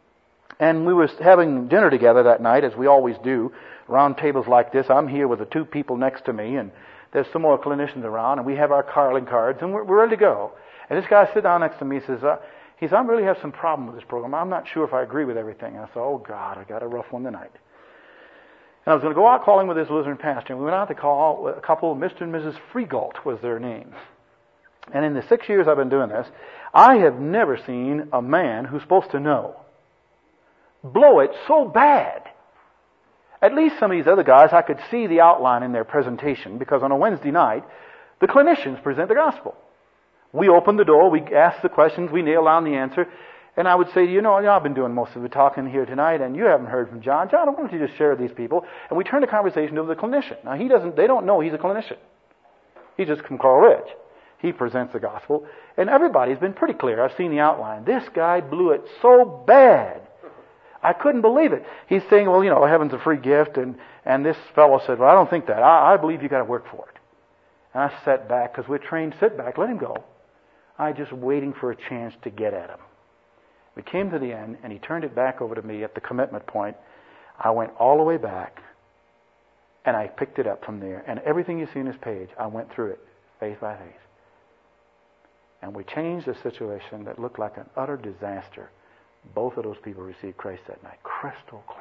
A: And we were having dinner together that night, as we always do, around tables like this. I'm here with the two people next to me, and there's some more clinicians around, and we have our calling cards, and we're, we're ready to go. And this guy sits down next to me and says, uh, he says, I really have some problem with this program. I'm not sure if I agree with everything. And I said, oh, God, I got a rough one tonight. And I was going to go out calling with this Lutheran pastor, and we went out to call a couple, Mister and Missus Freegalt was their name. And in the six years I've been doing this, I have never seen a man who's supposed to know blow it so bad. At least some of these other guys, I could see the outline in their presentation, because on a Wednesday night, the clinicians present the gospel. We open the door, we ask the questions, we nail down the answer, and I would say, you know, I've been doing most of the talking here tonight, and you haven't heard from John. John, why don't you just share with these people? And we turn the conversation to the clinician. Now, he doesn't, they don't know he's a clinician. He's just from Coral Ridge. He presents the gospel, and everybody's been pretty clear. I've seen the outline. This guy blew it so bad. I couldn't believe it. He's saying, well, you know, heaven's a free gift, and, and this fellow said, well, I don't think that. I, I believe you got to work for it. And I sat back, because we're trained, sit back, let him go. I just waiting for a chance to get at him. We came to the end, and he turned it back over to me at the commitment point. I went all the way back, and I picked it up from there. And everything you see in this page, I went through it, faith by faith. And we changed a situation that looked like an utter disaster. Both of those people received Christ that night. Crystal clear.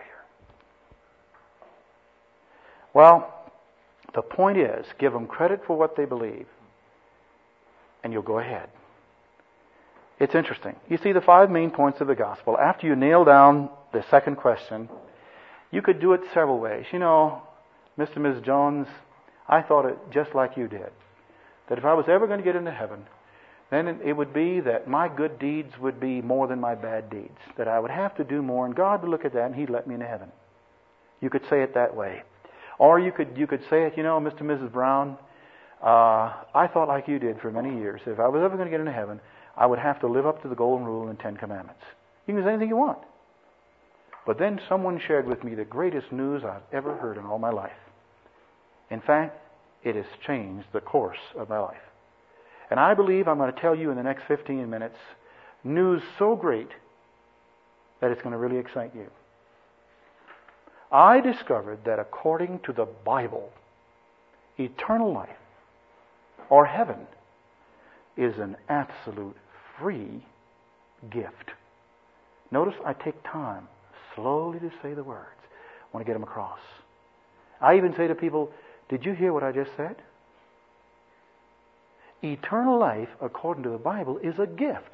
A: Well, the point is, give them credit for what they believe, and you'll go ahead. It's interesting. You see the five main points of the gospel. After you nail down the second question, you could do it several ways. You know, Mister and Missus Jones, I thought it just like you did. That if I was ever going to get into heaven, then it would be that my good deeds would be more than my bad deeds. That I would have to do more, and God would look at that and He'd let me into heaven. You could say it that way. Or you could you could say it, you know, Mister and Missus Brown, uh, I thought like you did for many years. If I was ever going to get into heaven, I would have to live up to the golden rule and Ten Commandments. You can say anything you want. But then someone shared with me the greatest news I've ever heard in all my life. In fact, it has changed the course of my life. And I believe I'm going to tell you in the next fifteen minutes news so great that it's going to really excite you. I discovered that according to the Bible, eternal life, or heaven, is an absolute free gift. Notice I take time slowly to say the words. I want to get them across. I even say to people, did you hear what I just said? Eternal life, according to the Bible, is a gift.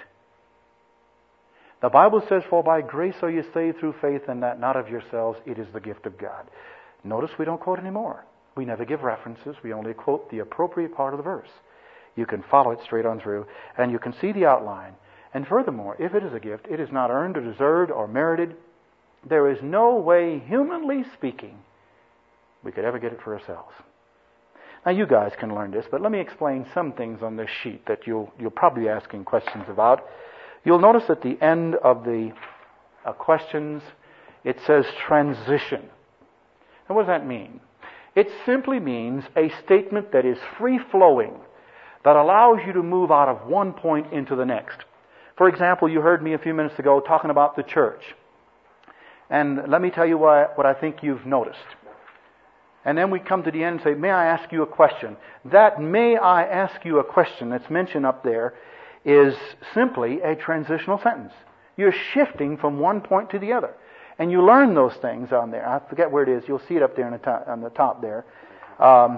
A: The Bible says, for by grace are you saved through faith, and that not of yourselves, it is the gift of God. Notice we don't quote anymore. We never give references. We only quote the appropriate part of the verse. You can follow it straight on through, and you can see the outline. And furthermore, if it is a gift, it is not earned or deserved or merited. There is no way, humanly speaking, we could ever get it for ourselves. Now, you guys can learn this, but let me explain some things on this sheet that you'll you'll probably be asking questions about. You'll notice at the end of the uh, questions, it says transition. Now, what does that mean? It simply means a statement that is free-flowing, that allows you to move out of one point into the next. For example, you heard me a few minutes ago talking about the church. And let me tell you what, what I think you've noticed. And then we come to the end and say, may I ask you a question? That may I ask you a question that's mentioned up there is simply a transitional sentence. You're shifting from one point to the other. And you learn those things on there. I forget where it is. You'll see it up there on the top, on the top there. Um,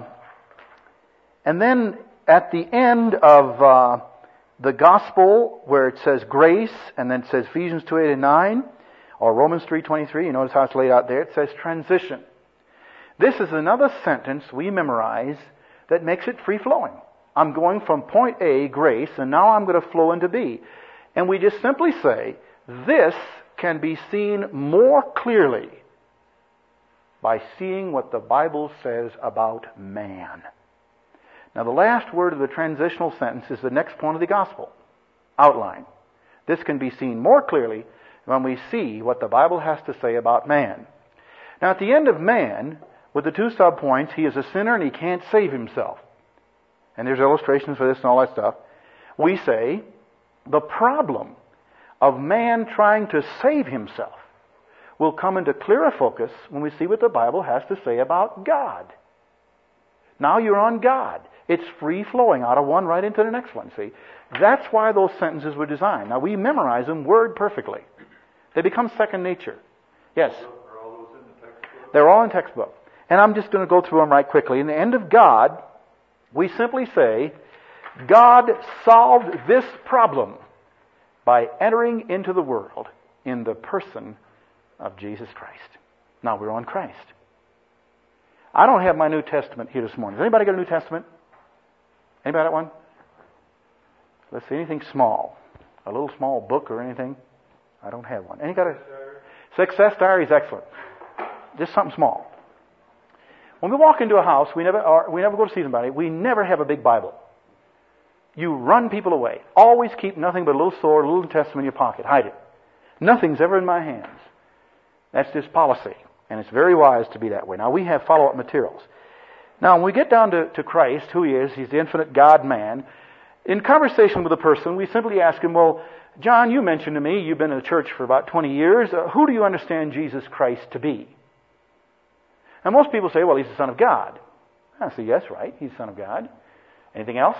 A: and then at the end of uh, the gospel, where it says grace, and then it says Ephesians two, eight, and nine, or Romans three, twenty-three, you notice how it's laid out there. It says transition. This is another sentence we memorize that makes it free-flowing. I'm going from point A, grace, and now I'm going to flow into B. And we just simply say, this can be seen more clearly by seeing what the Bible says about man. Now, the last word of the transitional sentence is the next point of the gospel outline. This can be seen more clearly when we see what the Bible has to say about man. Now, at the end of man, with the two subpoints, he is a sinner and he can't save himself. And there's illustrations for this and all that stuff. We say the problem of man trying to save himself will come into clearer focus when we see what the Bible has to say about God. Now you're on God. It's free flowing out of one right into the next one, see? That's why those sentences were designed. Now we memorize them word perfectly. They become second nature. Yes?
D: Are all those in the textbook?
A: They're all in textbook. And I'm just going to go through them right quickly. In the end of God, we simply say, God solved this problem by entering into the world in the person of Jesus Christ. Now we're on Christ. I don't have my New Testament here this morning. Has anybody got a New Testament? Anybody got one? Let's see, anything small. A little small book or anything? I don't have one. Any got a Success Diary is excellent. Just something small. When we walk into a house, we never or we never go to see somebody, we never have a big Bible. You run people away. Always keep nothing but a little sword, a little Testament in your pocket. Hide it. Nothing's ever in my hands. That's just policy. And it's very wise to be that way. Now, we have follow-up materials. Now, when we get down to, to Christ, who He is, He's the infinite God-man. In conversation with a person, we simply ask him, well, John, you mentioned to me, you've been in the church for about twenty years. Uh, who do you understand Jesus Christ to be? And most people say, well, He's the Son of God. I say, yes, right, He's the Son of God. Anything else?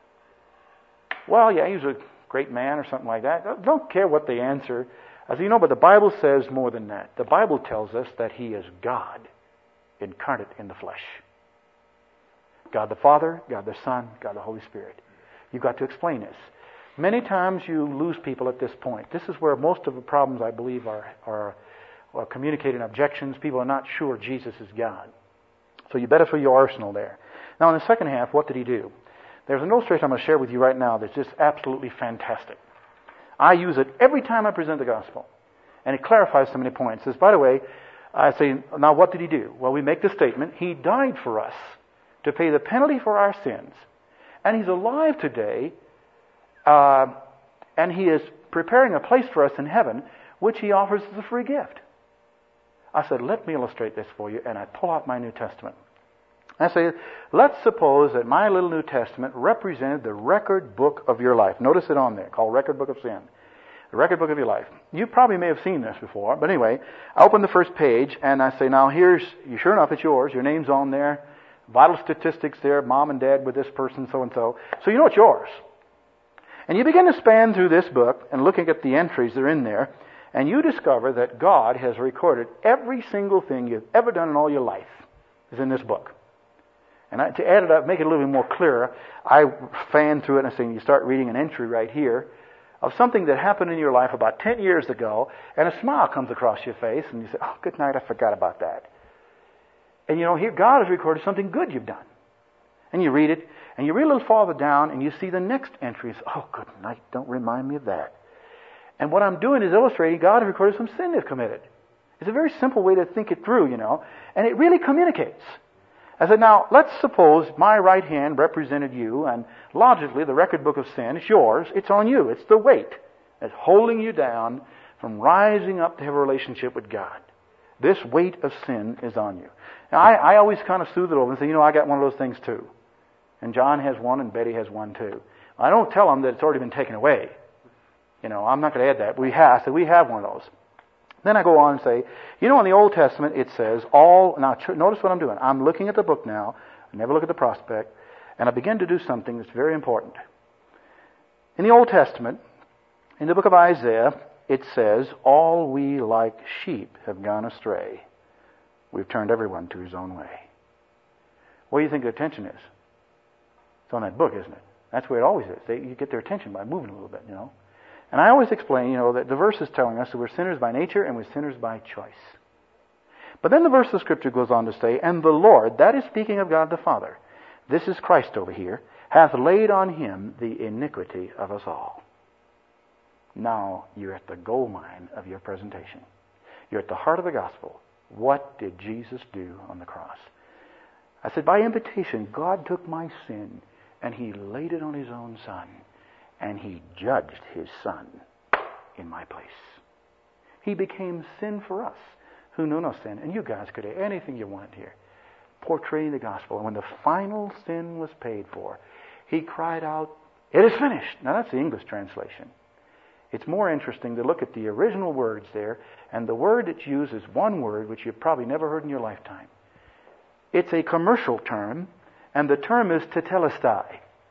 A: Well, yeah, He was a great man or something like that. Don't care what they answer. I say, you know, but the Bible says more than that. The Bible tells us that He is God incarnate in the flesh. God the Father, God the Son, God the Holy Spirit. You've got to explain this. Many times you lose people at this point. This is where most of the problems, I believe, are, are, are communicating objections. People are not sure Jesus is God. So you better fill your arsenal there. Now, in the second half, what did He do? There's an illustration I'm going to share with you right now that's just absolutely fantastic. I use it every time I present the gospel. And it clarifies so many points. It says, by the way, I say, now what did He do? Well, we make the statement, He died for us to pay the penalty for our sins. And He's alive today, uh, and He is preparing a place for us in heaven, which He offers as a free gift. I said, let me illustrate this for you, and I pull out my New Testament. I say, let's suppose that my little New Testament represented the record book of your life. Notice it on there, called Record Book of Sin. The record book of your life. You probably may have seen this before, but anyway, I open the first page, and I say, now here's, sure enough, it's yours. Your name's on there. Vital statistics there, mom and dad with this person, so-and-so. So you know it's yours. And you begin to span through this book and looking at the entries that are in there, and you discover that God has recorded every single thing you've ever done in all your life is in this book. And I, to add it up, make it a little bit more clear, I fan through it and I say, you start reading an entry right here of something that happened in your life about ten years ago, and a smile comes across your face, and you say, oh, good night, I forgot about that. And you know, here God has recorded something good you've done. And you read it, and you read a little farther down, and you see the next entry. You say, oh, good night, don't remind me of that. And what I'm doing is illustrating God has recorded some sin they've committed. It's a very simple way to think it through, you know, and it really communicates. I said, now, let's suppose my right hand represented you, and logically, the record book of sin is yours. It's on you. It's the weight that's holding you down from rising up to have a relationship with God. This weight of sin is on you. Now, I, I always kind of soothe it over and say, you know, I got one of those things too. And John has one, and Betty has one too. I don't tell them that it's already been taken away. You know, I'm not going to add that. We have, I said, we have one of those. Then I go on and say, you know, in the Old Testament it says all, now notice what I'm doing. I'm looking at the book now, I never look at the prospect, and I begin to do something that's very important. In the Old Testament, in the book of Isaiah, it says, all we like sheep have gone astray. We've turned everyone to his own way. Where do you think the attention is? It's on that book, isn't it? That's where it always is. They, you get their attention by moving a little bit, you know. And I always explain, you know, that the verse is telling us that we're sinners by nature and we're sinners by choice. But then the verse of Scripture goes on to say, and the Lord, that is speaking of God the Father, this is Christ over here, hath laid on him the iniquity of us all. Now you're at the gold mine of your presentation. You're at the heart of the gospel. What did Jesus do on the cross? I said, by invitation, God took my sin and he laid it on his own Son. And he judged his Son in my place. He became sin for us, who knew no sin. And you guys could have anything you wanted here, portraying the gospel. And when the final sin was paid for, he cried out, it is finished. Now that's the English translation. It's more interesting to look at the original words there, and the word that's used is one word which you've probably never heard in your lifetime. It's a commercial term, and the term is tetelestai.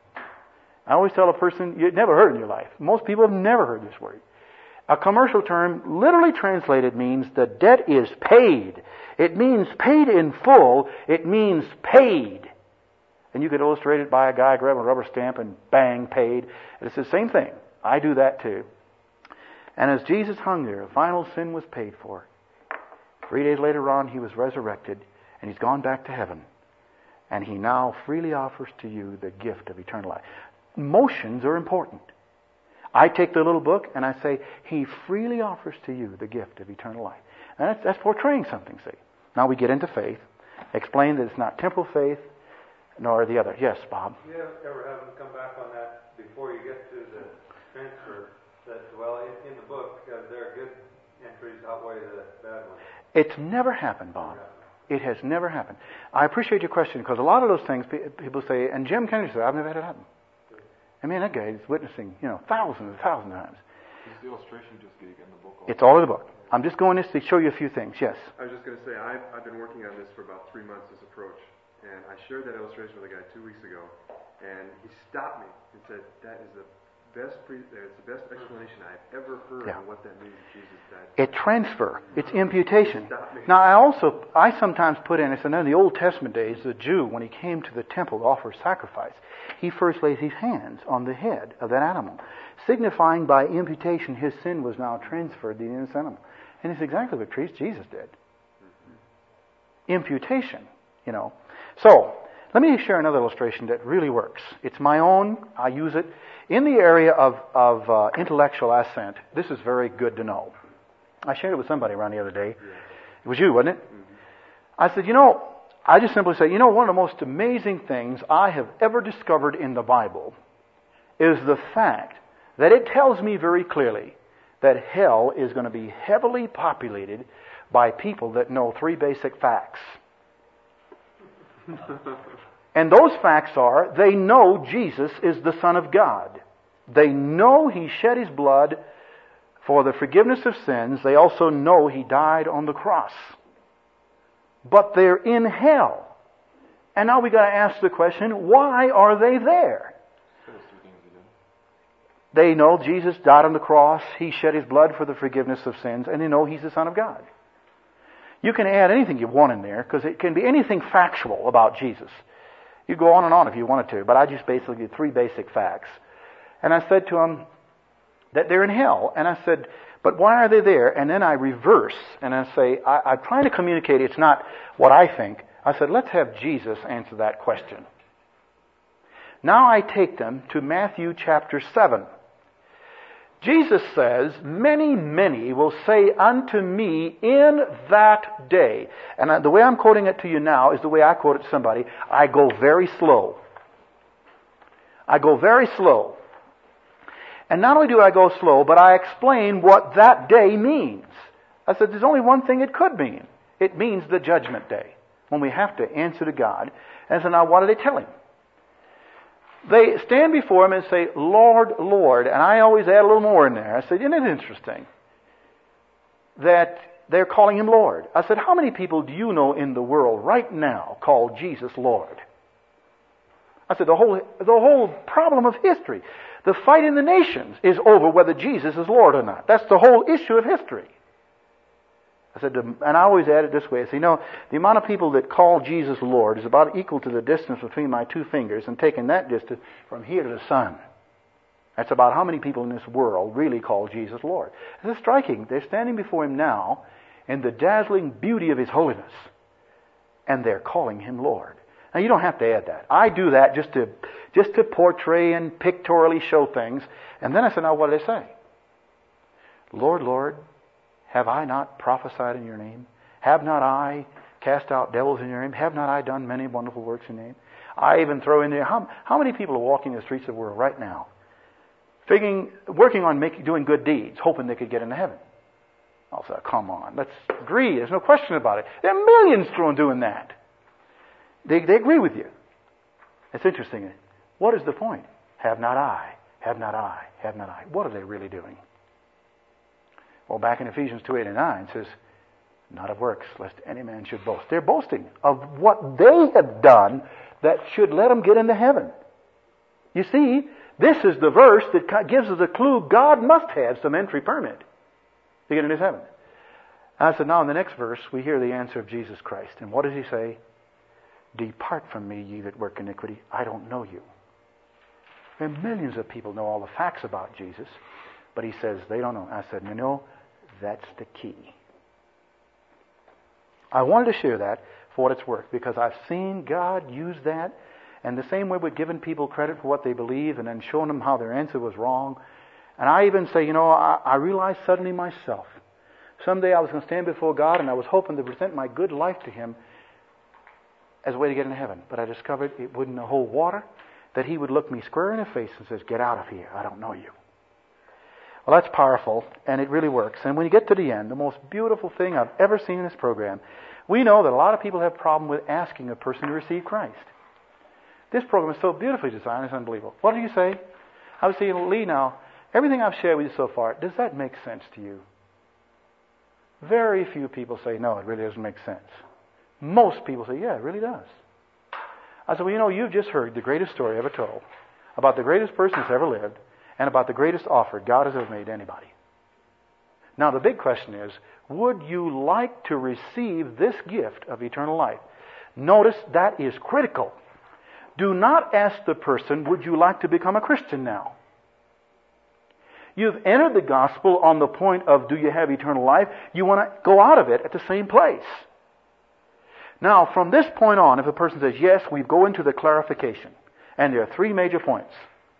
A: I always tell a person, you've never heard it in your life. Most people have never heard this word. A commercial term, literally translated, means the debt is paid. It means paid in full. It means paid. And you could illustrate it by a guy grabbing a rubber stamp and bang, paid. And it's the same thing. I do that too. And as Jesus hung there, the final sin was paid for. Three days later on, he was resurrected, and he's gone back to heaven. And he now freely offers to you the gift of eternal life. Motions are important. I take the little book and I say, he freely offers to you the gift of eternal life. And that's, that's portraying something, see. Now we get into faith. Explain that it's not temporal faith, nor the other. Yes, Bob?
B: Do you ever have them come back on that before you get to the transfer that, well, in, in the book, uh, there are good entries outweigh the bad ones?
A: It's never happened, Bob. It has never happened. I appreciate your question, because a lot of those things people say, and Jim Kennedy said, I've never had it happen. I mean, that guy is witnessing, you know, thousands and thousands of times.
E: Is the illustration you just gave in the book? Also?
A: It's all in the book. I'm just going this to show you a few things. Yes?
E: I was just going to say, I've, I've been working on this for about three months, this approach. And I shared that illustration with a guy two weeks ago. And he stopped me and said, that is the best pre- it's the best explanation I've ever heard
A: Yeah.
E: of what that means Jesus died.
A: It's transfer. It's imputation. Now, I also, I sometimes put in, it's in the Old Testament days, the Jew, when he came to the temple to offer sacrifice, he first lays his hands on the head of that animal, signifying by imputation his sin was now transferred to the innocent animal. And it's exactly what Jesus did. Imputation, you know. So, let me share another illustration that really works. It's my own. I use it. In the area of, of uh, intellectual assent, this is very good to know. I shared it with somebody around the other day. It was you, wasn't it? Mm-hmm. I said, you know, I just simply say, you know, one of the most amazing things I have ever discovered in the Bible is the fact that it tells me very clearly that hell is going to be heavily populated by people that know three basic facts. And those facts are, they know Jesus is the Son of God. They know He shed His blood for the forgiveness of sins. They also know He died on the cross. But they're in hell. And now we got to ask the question, why are they there? They know Jesus died on the cross. He shed His blood for the forgiveness of sins. And they know He's the Son of God. You can add anything you want in there, because it can be anything factual about Jesus. You go on and on if you wanted to, but I just basically did three basic facts. And I said to them that they're in hell. And I said, but why are they there? And then I reverse, and I say, I, I'm trying to communicate it's not what I think. I said, let's have Jesus answer that question. Now I take them to Matthew chapter seven. Jesus says, many, many will say unto me in that day. And the way I'm quoting it to you now is the way I quote it to somebody. I go very slow. I go very slow. And not only do I go slow, but I explain what that day means. I said, there's only one thing it could mean. It means the judgment day, when we have to answer to God. And so now what do they tell Him? They stand before Him and say, Lord, Lord. And I always add a little more in there. I said, isn't it interesting that they're calling Him Lord? I said, how many people do you know in the world right now call Jesus Lord? I said, the whole, the whole problem of history, the fight in the nations is over whether Jesus is Lord or not. That's the whole issue of history. I said, and I always add it this way. I said, you know, the amount of people that call Jesus Lord is about equal to the distance between my two fingers, and taking that distance from here to the sun. That's about how many people in this world really call Jesus Lord. It's striking. They're standing before Him now in the dazzling beauty of His holiness, and they're calling Him Lord. Now, you don't have to add that. I do that just to just to portray and pictorially show things. And then I said, now what do they say? Lord, Lord, have I not prophesied in Your name? Have not I cast out devils in Your name? Have not I done many wonderful works in Your name? I even throw in there, how, how many people are walking the streets of the world right now, figuring, working on making, doing good deeds, hoping they could get into heaven? I'll say, come on, let's agree. There's no question about it. There are millions thrown doing that. They, they agree with you. It's interesting. What is the point? Have not I, have not I, have not I. What are they really doing? Well, back in Ephesians two, eight, and nine, it says, not of works, lest any man should boast. They're boasting of what they have done that should let them get into heaven. You see, this is the verse that gives us a clue God must have some entry permit to get into heaven. I said, now in the next verse, we hear the answer of Jesus Christ. And what does he say? Depart from me, ye that work iniquity. I don't know you. And millions of people know all the facts about Jesus, but he says they don't know. I said, you know, that's the key. I wanted to share that for what it's worth, because I've seen God use that, and the same way we've given people credit for what they believe and then shown them how their answer was wrong. And I even say, you know, I, I realized suddenly myself, someday I was going to stand before God, and I was hoping to present my good life to Him as a way to get into heaven. But I discovered it wouldn't hold water, that He would look me square in the face and says, get out of here, I don't know you. Well, that's powerful, and it really works. And when you get to the end, the most beautiful thing I've ever seen in this program, we know that a lot of people have a problem with asking a person to receive Christ. This program is so beautifully designed, it's unbelievable. What do you say? I was saying, Lee, now, everything I've shared with you so far, does that make sense to you? Very few people say, no, it really doesn't make sense. Most people say, yeah, it really does. I said, well, you know, you've just heard the greatest story ever told about the greatest person that's ever lived and about the greatest offer God has ever made to anybody. Now, the big question is, would you like to receive this gift of eternal life? Notice that is critical. Do not ask the person, would you like to become a Christian now? You've entered the gospel on the point of, do you have eternal life? You want to go out of it at the same place. Now, from this point on, if a person says, yes, we go into the clarification. And there are three major points.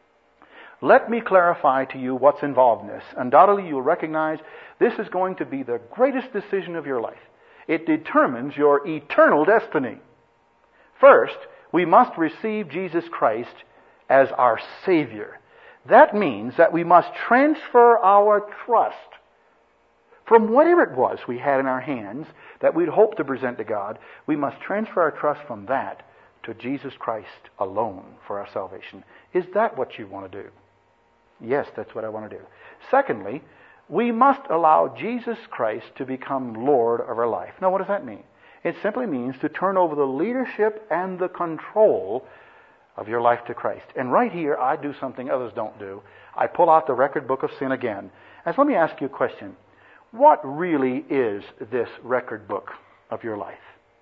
A: Let me clarify to you what's involved in this. Undoubtedly, you'll recognize this is going to be the greatest decision of your life. It determines your eternal destiny. First, we must receive Jesus Christ as our Savior. That means that we must transfer our trust from whatever it was we had in our hands that we'd hoped to present to God. We must transfer our trust from that to Jesus Christ alone for our salvation. Is that what you want to do? Yes, that's what I want to do. Secondly, we must allow Jesus Christ to become Lord of our life. Now, what does that mean? It simply means to turn over the leadership and the control of your life to Christ. And right here, I do something others don't do. I pull out the record book of sin again. And so let me ask you a question. What really is this record book of your life?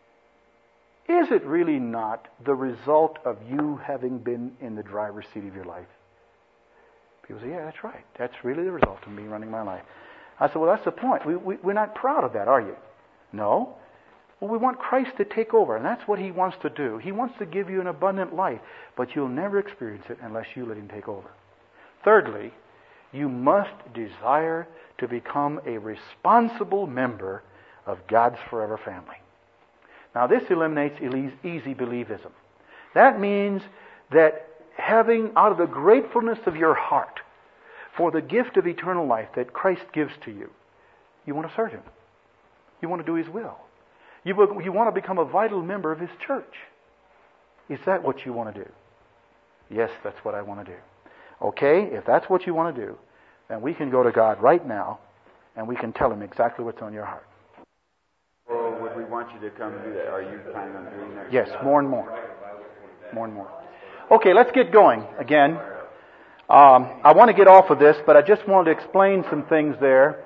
A: Is it really not the result of you having been in the driver's seat of your life? People say, yeah, that's right. That's really the result of me running my life. I said, well, that's the point. We, we, we're not proud of that, are you? No. Well, we want Christ to take over, and that's what He wants to do. He wants to give you an abundant life, but you'll never experience it unless you let Him take over. Thirdly, you must desire to become a responsible member of God's forever family. Now, this eliminates easy believism. That means that having, out of the gratefulness of your heart for the gift of eternal life that Christ gives to you, you want to serve Him. You want to do His will. You, you want to become a vital member of His church. Is that what you want to do? Yes, that's what I want to do. Okay, if that's what you want to do, then we can go to God right now and we can tell Him exactly what's on your heart.
F: Well, would we want you to come do that? Are you planning on doing that?
A: Yes, more and more. More and more. Okay, let's get going again. Um, I want to get off of this, but I just wanted to explain some things there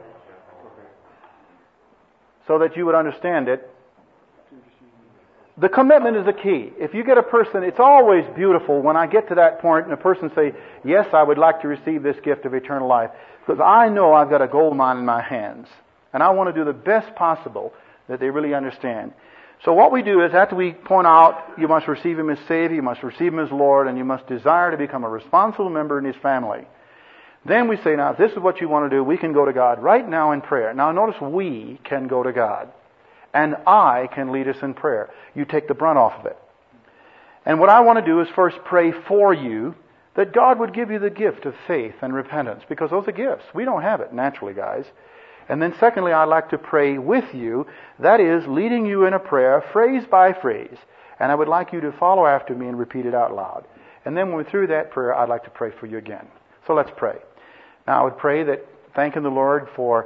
A: so that you would understand it. The commitment is the key. If you get a person, it's always beautiful when I get to that point and a person say, yes, I would like to receive this gift of eternal life, because I know I've got a gold mine in my hands, and I want to do the best possible that they really understand. So what we do is, after we point out, you must receive Him as Savior, you must receive Him as Lord, and you must desire to become a responsible member in His family. Then we say, now, if this is what you want to do, we can go to God right now in prayer. Now, notice we can go to God. And I can lead us in prayer. You take the brunt off of it. And what I want to do is first pray for you that God would give you the gift of faith and repentance, because those are gifts. We don't have it naturally, guys. And then secondly, I'd like to pray with you, that is, leading you in a prayer, phrase by phrase. And I would like you to follow after me and repeat it out loud. And then when we're through that prayer, I'd like to pray for you again. So let's pray. Now, I would pray that, thanking the Lord for,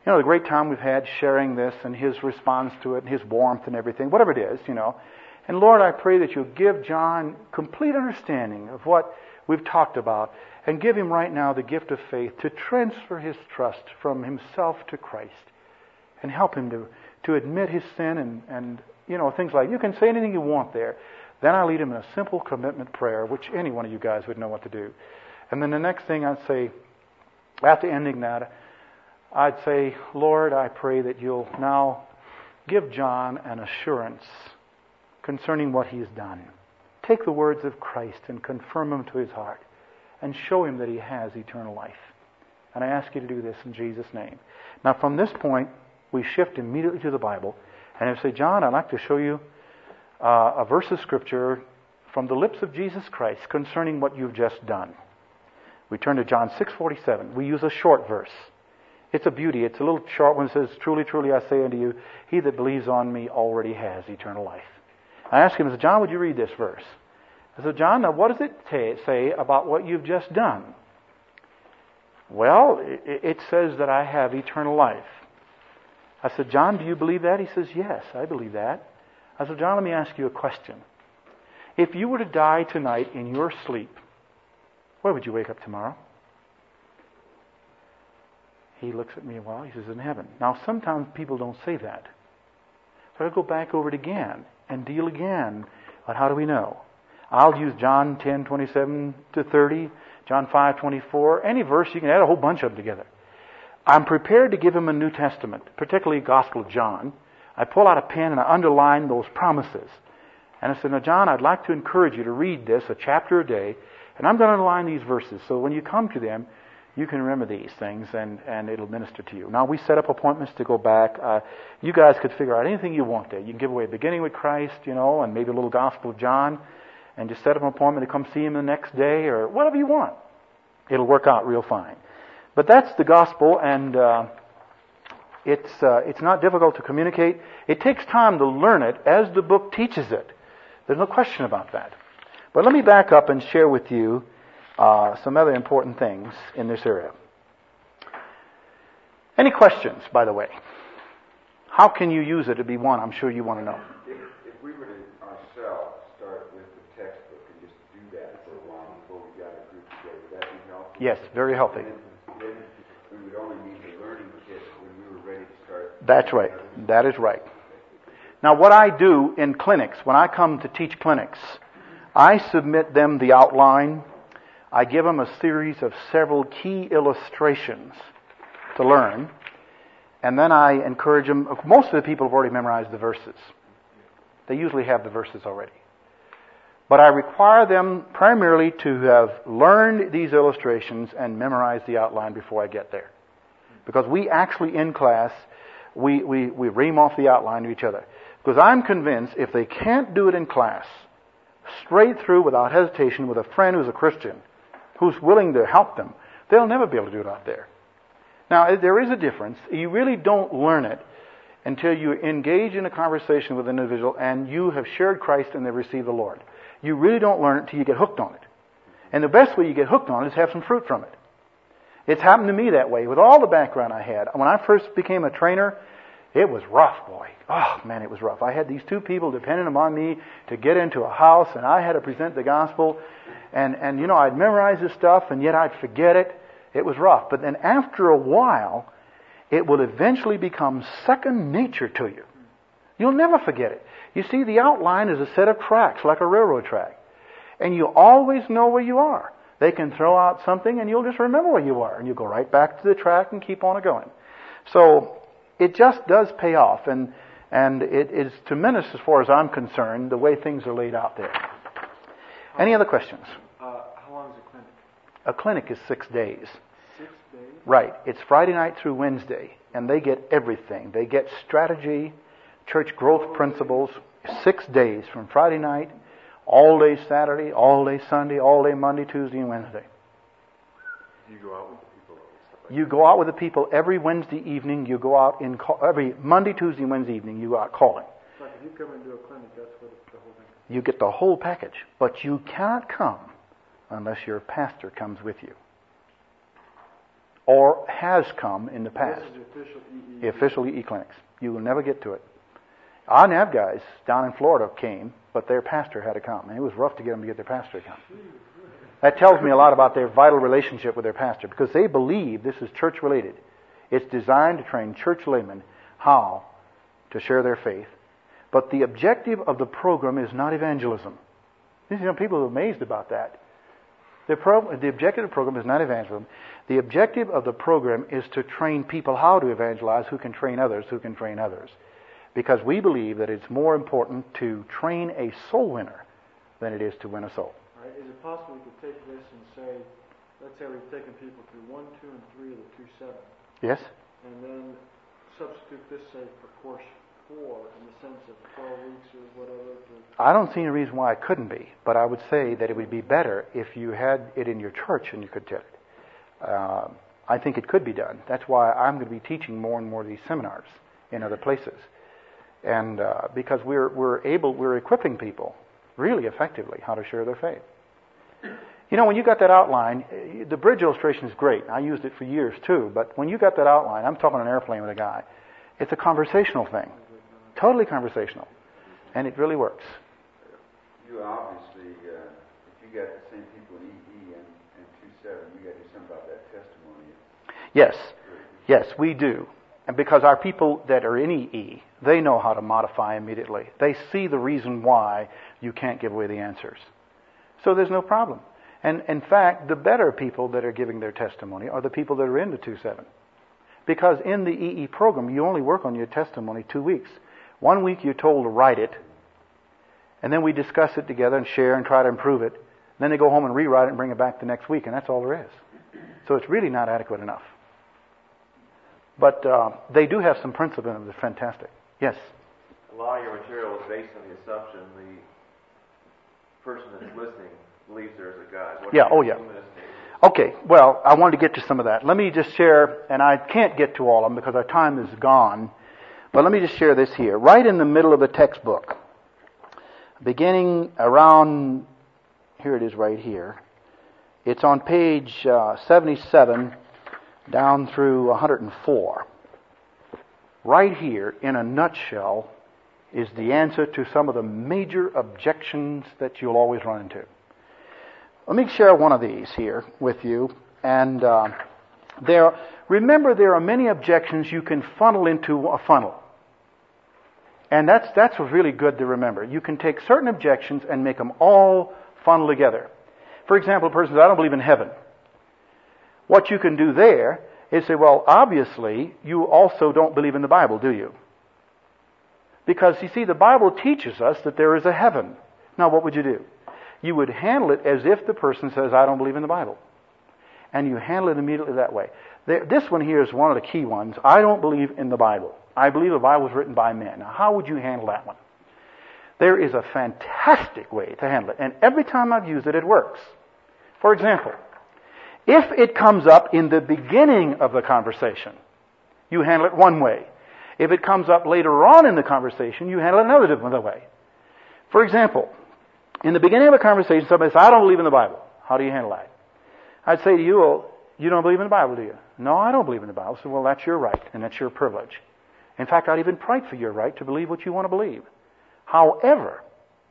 A: you know, the great time we've had sharing this and his response to it and his warmth and everything, whatever it is, you know. And Lord, I pray that you'll give John complete understanding of what we've talked about and give him right now the gift of faith to transfer his trust from himself to Christ and help him to, to admit his sin and, and, you know, things like, you can say anything you want there. Then I lead him in a simple commitment prayer, which any one of you guys would know what to do. And then the next thing I'd say, after ending that, I'd say, Lord, I pray that you'll now give John an assurance concerning what he's done. Take the words of Christ and confirm them to his heart and show him that he has eternal life. And I ask you to do this in Jesus' name. Now from this point, we shift immediately to the Bible. And I say, John, I'd like to show you uh, a verse of Scripture from the lips of Jesus Christ concerning what you've just done. We turn to John six forty-seven. We use a short verse. It's a beauty. It's a little short one that says, truly, truly, I say unto you, he that believes on me already has eternal life. I asked him, I said, John, would you read this verse? I said, John, now what does it t- say about what you've just done? Well, it, it says that I have eternal life. I said, John, do you believe that? He says, yes, I believe that. I said, John, let me ask you a question. If you were to die tonight in your sleep, where would you wake up tomorrow? He looks at me a while. He says, in heaven. Now, sometimes people don't say that. So I go back over it again and deal again on how do we know. I'll use John ten twenty-seven to thirty, John five twenty-four, any verse. You can add a whole bunch of them together. I'm prepared to give him a New Testament, particularly Gospel of John. I pull out a pen and I underline those promises. And I said, now, John, I'd like to encourage you to read this a chapter a day, and I'm going to underline these verses so when you come to them, you can remember these things, and, and it'll minister to you. Now, we set up appointments to go back. Uh, you guys could figure out anything you want there. You can give away beginning with Christ, you know, and maybe a little Gospel of John, and just set up an appointment to come see him the next day, or whatever you want. It'll work out real fine. But that's the gospel, and uh, it's uh, it's not difficult to communicate. It takes time to learn it as the book teaches it. There's no question about that. But let me back up and share with you Uh, some other important things in this area. Any questions, by the way? How can you use it to be one? I'm sure you want to know.
F: If, if we were to ourselves start with the textbook and just do that for a while before we got a group together, would that be helpful?
A: Yes, very healthy.
F: And then, then we would only need the learning kit when we were ready to start.
A: That's right. That is right. Now, what I do in clinics, when I come to teach clinics, I submit them the outline. I give them a series of several key illustrations to learn, and then I encourage them. Most of the people have already memorized the verses. They usually have the verses already. But I require them primarily to have learned these illustrations and memorized the outline before I get there. Because we actually, in class, we, we, we ream off the outline to each other. Because I'm convinced if they can't do it in class, straight through without hesitation with a friend who's a Christian, who's willing to help them, they'll never be able to do it out there. Now, there is a difference. You really don't learn it until you engage in a conversation with an individual and you have shared Christ and they've received the Lord. You really don't learn it until you get hooked on it. And the best way you get hooked on it is have some fruit from it. It's happened to me that way with all the background I had. When I first became a trainer, it was rough, boy. Oh, man, it was rough. I had these two people dependent upon me to get into a house, and I had to present the gospel. And, and you know, I'd memorize this stuff, and yet I'd forget it. It was rough. But then after a while, it will eventually become second nature to you. You'll never forget it. You see, the outline is a set of tracks, like a railroad track. And you always know where you are. They can throw out something, and you'll just remember where you are. And you go right back to the track and keep on going. So it just does pay off. And, and it is tremendous as far as I'm concerned, the way things are laid out there. Any other questions?
C: Uh, how long is a clinic?
A: A clinic is six days.
C: Six days?
A: Right. It's Friday night through Wednesday. And they get everything. They get strategy, church growth principles, six days from Friday night, all day Saturday, all day Sunday, all day Monday, Tuesday, and Wednesday.
E: You go out with the people. Like
A: you go out with the people every Wednesday evening. You go out in call, every Monday, Tuesday, and Wednesday evening. You go out calling.
C: Like if you come and do a clinic, that's what the whole thing is.
A: You get the whole package, but you cannot come unless your pastor comes with you, or has come in the past.
C: This is the official E E.
A: The official E E clinics. You will never get to it. Our N A V guys down in Florida came, but their pastor had to come. And it was rough to get them to get their pastor to come. That tells me a lot about their vital relationship with their pastor, because they believe this is church related. It's designed to train church laymen how to share their faith. But the objective of the program is not evangelism. You know, people are amazed about that. The, pro- the objective of the program is not evangelism. The objective of the program is to train people how to evangelize, who can train others, who can train others. Because we believe that it's more important to train a soul winner than it is to win a soul.
C: Right. Is it possible we could take this and say, let's say we've taken people through one, two, and three of the two seven.
A: Yes?
C: And then substitute this, say, for course four in the sense of twelve weeks or whatever. To...
A: I don't see any reason why it couldn't be, but I would say that it would be better if you had it in your church and you could tell it. Uh, I think it could be done. That's why I'm going to be teaching more and more of these seminars in other places. And uh, because we're we're able, we're equipping people really effectively how to share their faith. You know, when you got that outline, the bridge illustration is great. I used it for years too, but when you got that outline, I'm talking on an airplane with a guy. It's a conversational thing. Totally conversational. And it really works.
F: You obviously, uh, if you got the same people in E E and, and two seven, you got to do something about that testimony.
A: Yes. Yes, we do. And because our people that are in E E, they know how to modify immediately. They see the reason why you can't give away the answers. So there's no problem. And in fact, the better people that are giving their testimony are the people that are in the two seven. Because in the E E program, you only work on your testimony two weeks. One week you're told to write it, and then we discuss it together and share and try to improve it. Then they go home and rewrite it and bring it back the next week, and that's all there is. So it's really not adequate enough. But uh, they do have some principle in them that's fantastic. Yes?
G: A lot of your material is based on the assumption the person that's listening believes there is a God. What
A: Yeah, oh yeah. Okay, well, I wanted to get to some of that. Let me just share, and I can't get to all of them because our time is gone, but let me just share this here. Right in the middle of the textbook, beginning around, here it is right here, it's on page uh, seventy-seven down through one hundred four. Right here, in a nutshell, is the answer to some of the major objections that you'll always run into. Let me share one of these here with you. And uh, there, remember, there are many objections you can funnel into a funnel. And that's that's what's really good to remember. You can take certain objections and make them all funnel together. For example, a person says, I don't believe in heaven. What you can do there is say, well, obviously, you also don't believe in the Bible, do you? Because, you see, the Bible teaches us that there is a heaven. Now, what would you do? You would handle it as if the person says, I don't believe in the Bible. And you handle it immediately that way. There, this one here is one of the key ones. I don't believe in the Bible. I believe the Bible was written by men. Now, how would you handle that one? There is a fantastic way to handle it. And every time I've used it, it works. For example, if it comes up in the beginning of the conversation, you handle it one way. If it comes up later on in the conversation, you handle it another different way. For example, in the beginning of a conversation, somebody says, I don't believe in the Bible. How do you handle that? I'd say to you, well, you don't believe in the Bible, do you? No, I don't believe in the Bible. So, well, that's your right, and that's your privilege. In fact, I'd even fight for your right to believe what you want to believe. However,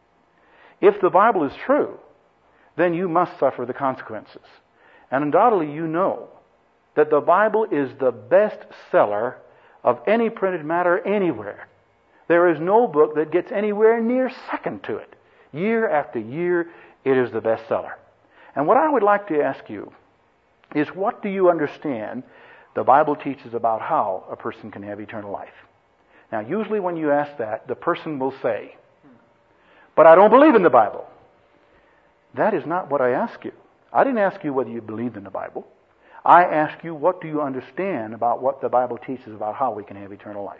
A: if the Bible is true, then you must suffer the consequences. And undoubtedly you know that the Bible is the best seller of any printed matter anywhere. There is no book that gets anywhere near second to it. Year after year, it is the best seller. And what I would like to ask you is, what do you understand the Bible teaches about how a person can have eternal life? Now, usually when you ask that, the person will say, but I don't believe in the Bible. That is not what I ask you. I didn't ask you whether you believed in the Bible. I asked you, what do you understand about what the Bible teaches about how we can have eternal life?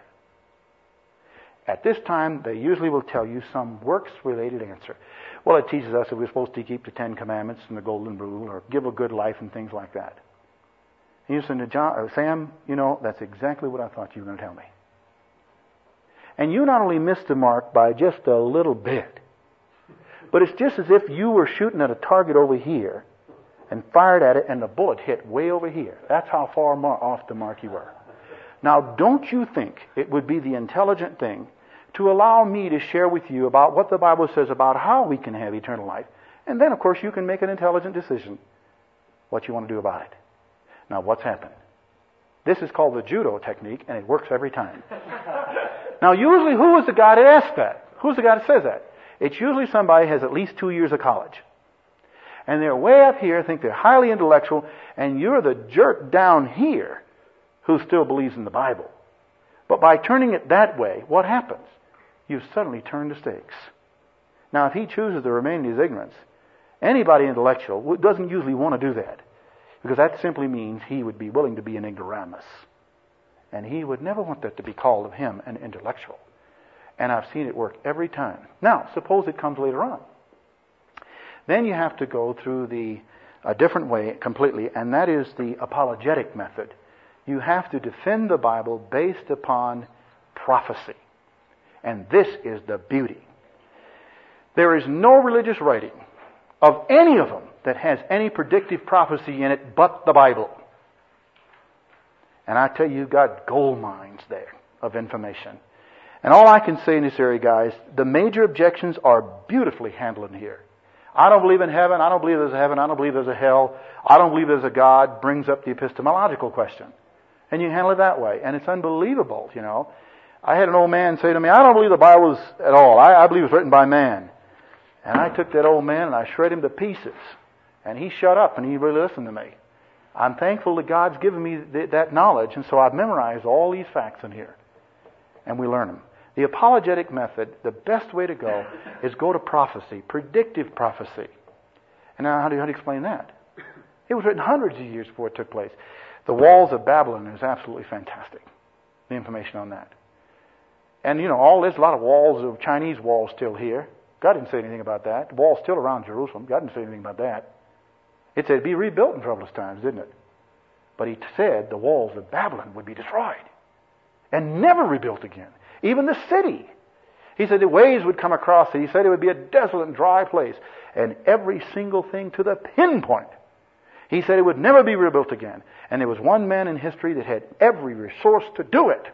A: At this time, they usually will tell you some works-related answer. Well, it teaches us that we're supposed to keep the Ten Commandments and the Golden Rule, or give a good life and things like that. And you said to John, or Sam, you know, that's exactly what I thought you were going to tell me. And you not only missed the mark by just a little bit, but it's just as if you were shooting at a target over here, and fired at it, and the bullet hit way over here. That's how far mar- off the mark you were. Now, don't you think it would be the intelligent thing to allow me to share with you about what the Bible says about how we can have eternal life? And then, of course, you can make an intelligent decision what you want to do about it. Now, what's happened? This is called the judo technique, and it works every time. Now, usually, who is the guy that asks that? Who's the guy that says that? It's usually somebody who has at least two years of college. And they're way up here, think they're highly intellectual, and you're the jerk down here who still believes in the Bible. But by turning it that way, what happens? You've suddenly turned the stakes. Now, if he chooses to remain in his ignorance, anybody intellectual doesn't usually want to do that, because that simply means he would be willing to be an ignoramus. And he would never want that to be called of him an intellectual. And I've seen it work every time. Now, suppose it comes later on. Then you have to go through the a different way completely, and that is the apologetic method. You have to defend the Bible based upon prophecy. And this is the beauty. There is no religious writing of any of them that has any predictive prophecy in it but the Bible. And I tell you, you've got gold mines there of information. And all I can say in this area, guys, the major objections are beautifully handled in here. I don't believe in heaven. I don't believe there's a heaven. I don't believe there's a hell. I don't believe there's a God. Brings up the epistemological question. And you handle it that way. And it's unbelievable, you know. I had an old man say to me, I don't believe the Bible is at all. I, I believe it's written by man. And I took that old man and I shred him to pieces. And he shut up and he really listened to me. I'm thankful that God's given me th- that knowledge. And so I've memorized all these facts in here. And we learn them. The apologetic method, the best way to go is go to prophecy, predictive prophecy. And now how do you, how do you explain that? It was written hundreds of years before it took place. The walls of Babylon is absolutely fantastic. The information on that. And you know, all there's a lot of walls of Chinese walls still here. God didn't say anything about that. The wall's still around Jerusalem. God didn't say anything about that. It said it'd be rebuilt in troublous times, didn't it? But he said the walls of Babylon would be destroyed and never rebuilt again. Even the city. He said the waves would come across it. He said it would be a desolate and dry place. And every single thing to the pinpoint. He said it would never be rebuilt again. And there was one man in history that had every resource to do it.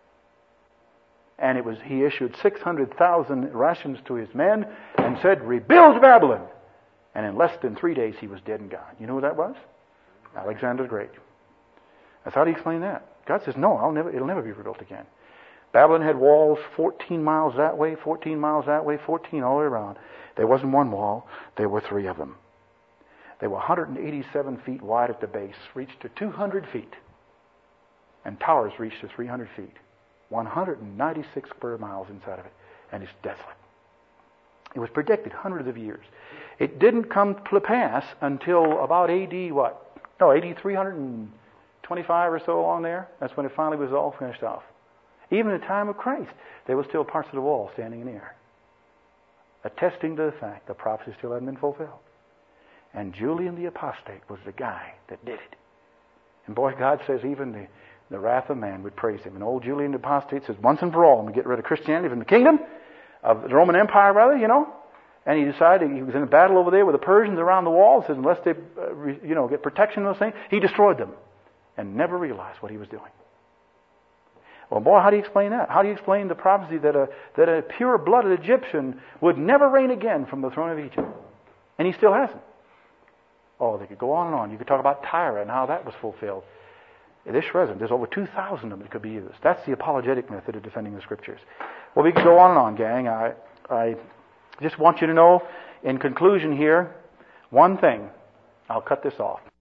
A: And it was he issued six hundred thousand rations to his men and said, rebuild Babylon. And in less than three days he was dead and gone. You know who that was? Alexander the Great. That's how do you explain that? God says, no, I'll never, it'll never be rebuilt again. Babylon had walls fourteen miles that way, fourteen miles that way, fourteen all the way around. There wasn't one wall, there were three of them. They were one hundred eighty-seven feet wide at the base, reached to two hundred feet. And towers reached to three hundred feet. one hundred ninety-six square miles inside of it. And it's desolate. It was predicted hundreds of years. It didn't come to pass until about A D what? No, A D three twenty-five or so along there. That's when it finally was all finished off. Even in the time of Christ, there were still parts of the wall standing in the air, attesting to the fact the prophecy still hadn't been fulfilled. And Julian the Apostate was the guy that did it. And boy, God says even the, the wrath of man would praise him. And old Julian the Apostate says, once and for all, I'm going to get rid of Christianity from the kingdom, of the Roman Empire, rather, you know. And he decided, he was in a battle over there with the Persians around the wall. He says, unless they, uh, re, you know, get protection from those things, he destroyed them. And never realized what he was doing. Well, boy, how do you explain that? How do you explain the prophecy that a that a pure-blooded Egyptian would never reign again from the throne of Egypt? And he still hasn't. Oh, they could go on and on. You could talk about Tyre and how that was fulfilled. This present, there's over two thousand of them that could be used. That's the apologetic method of defending the Scriptures. Well, we could go on and on, gang. I, I just want you to know, in conclusion here, one thing. I'll cut this off.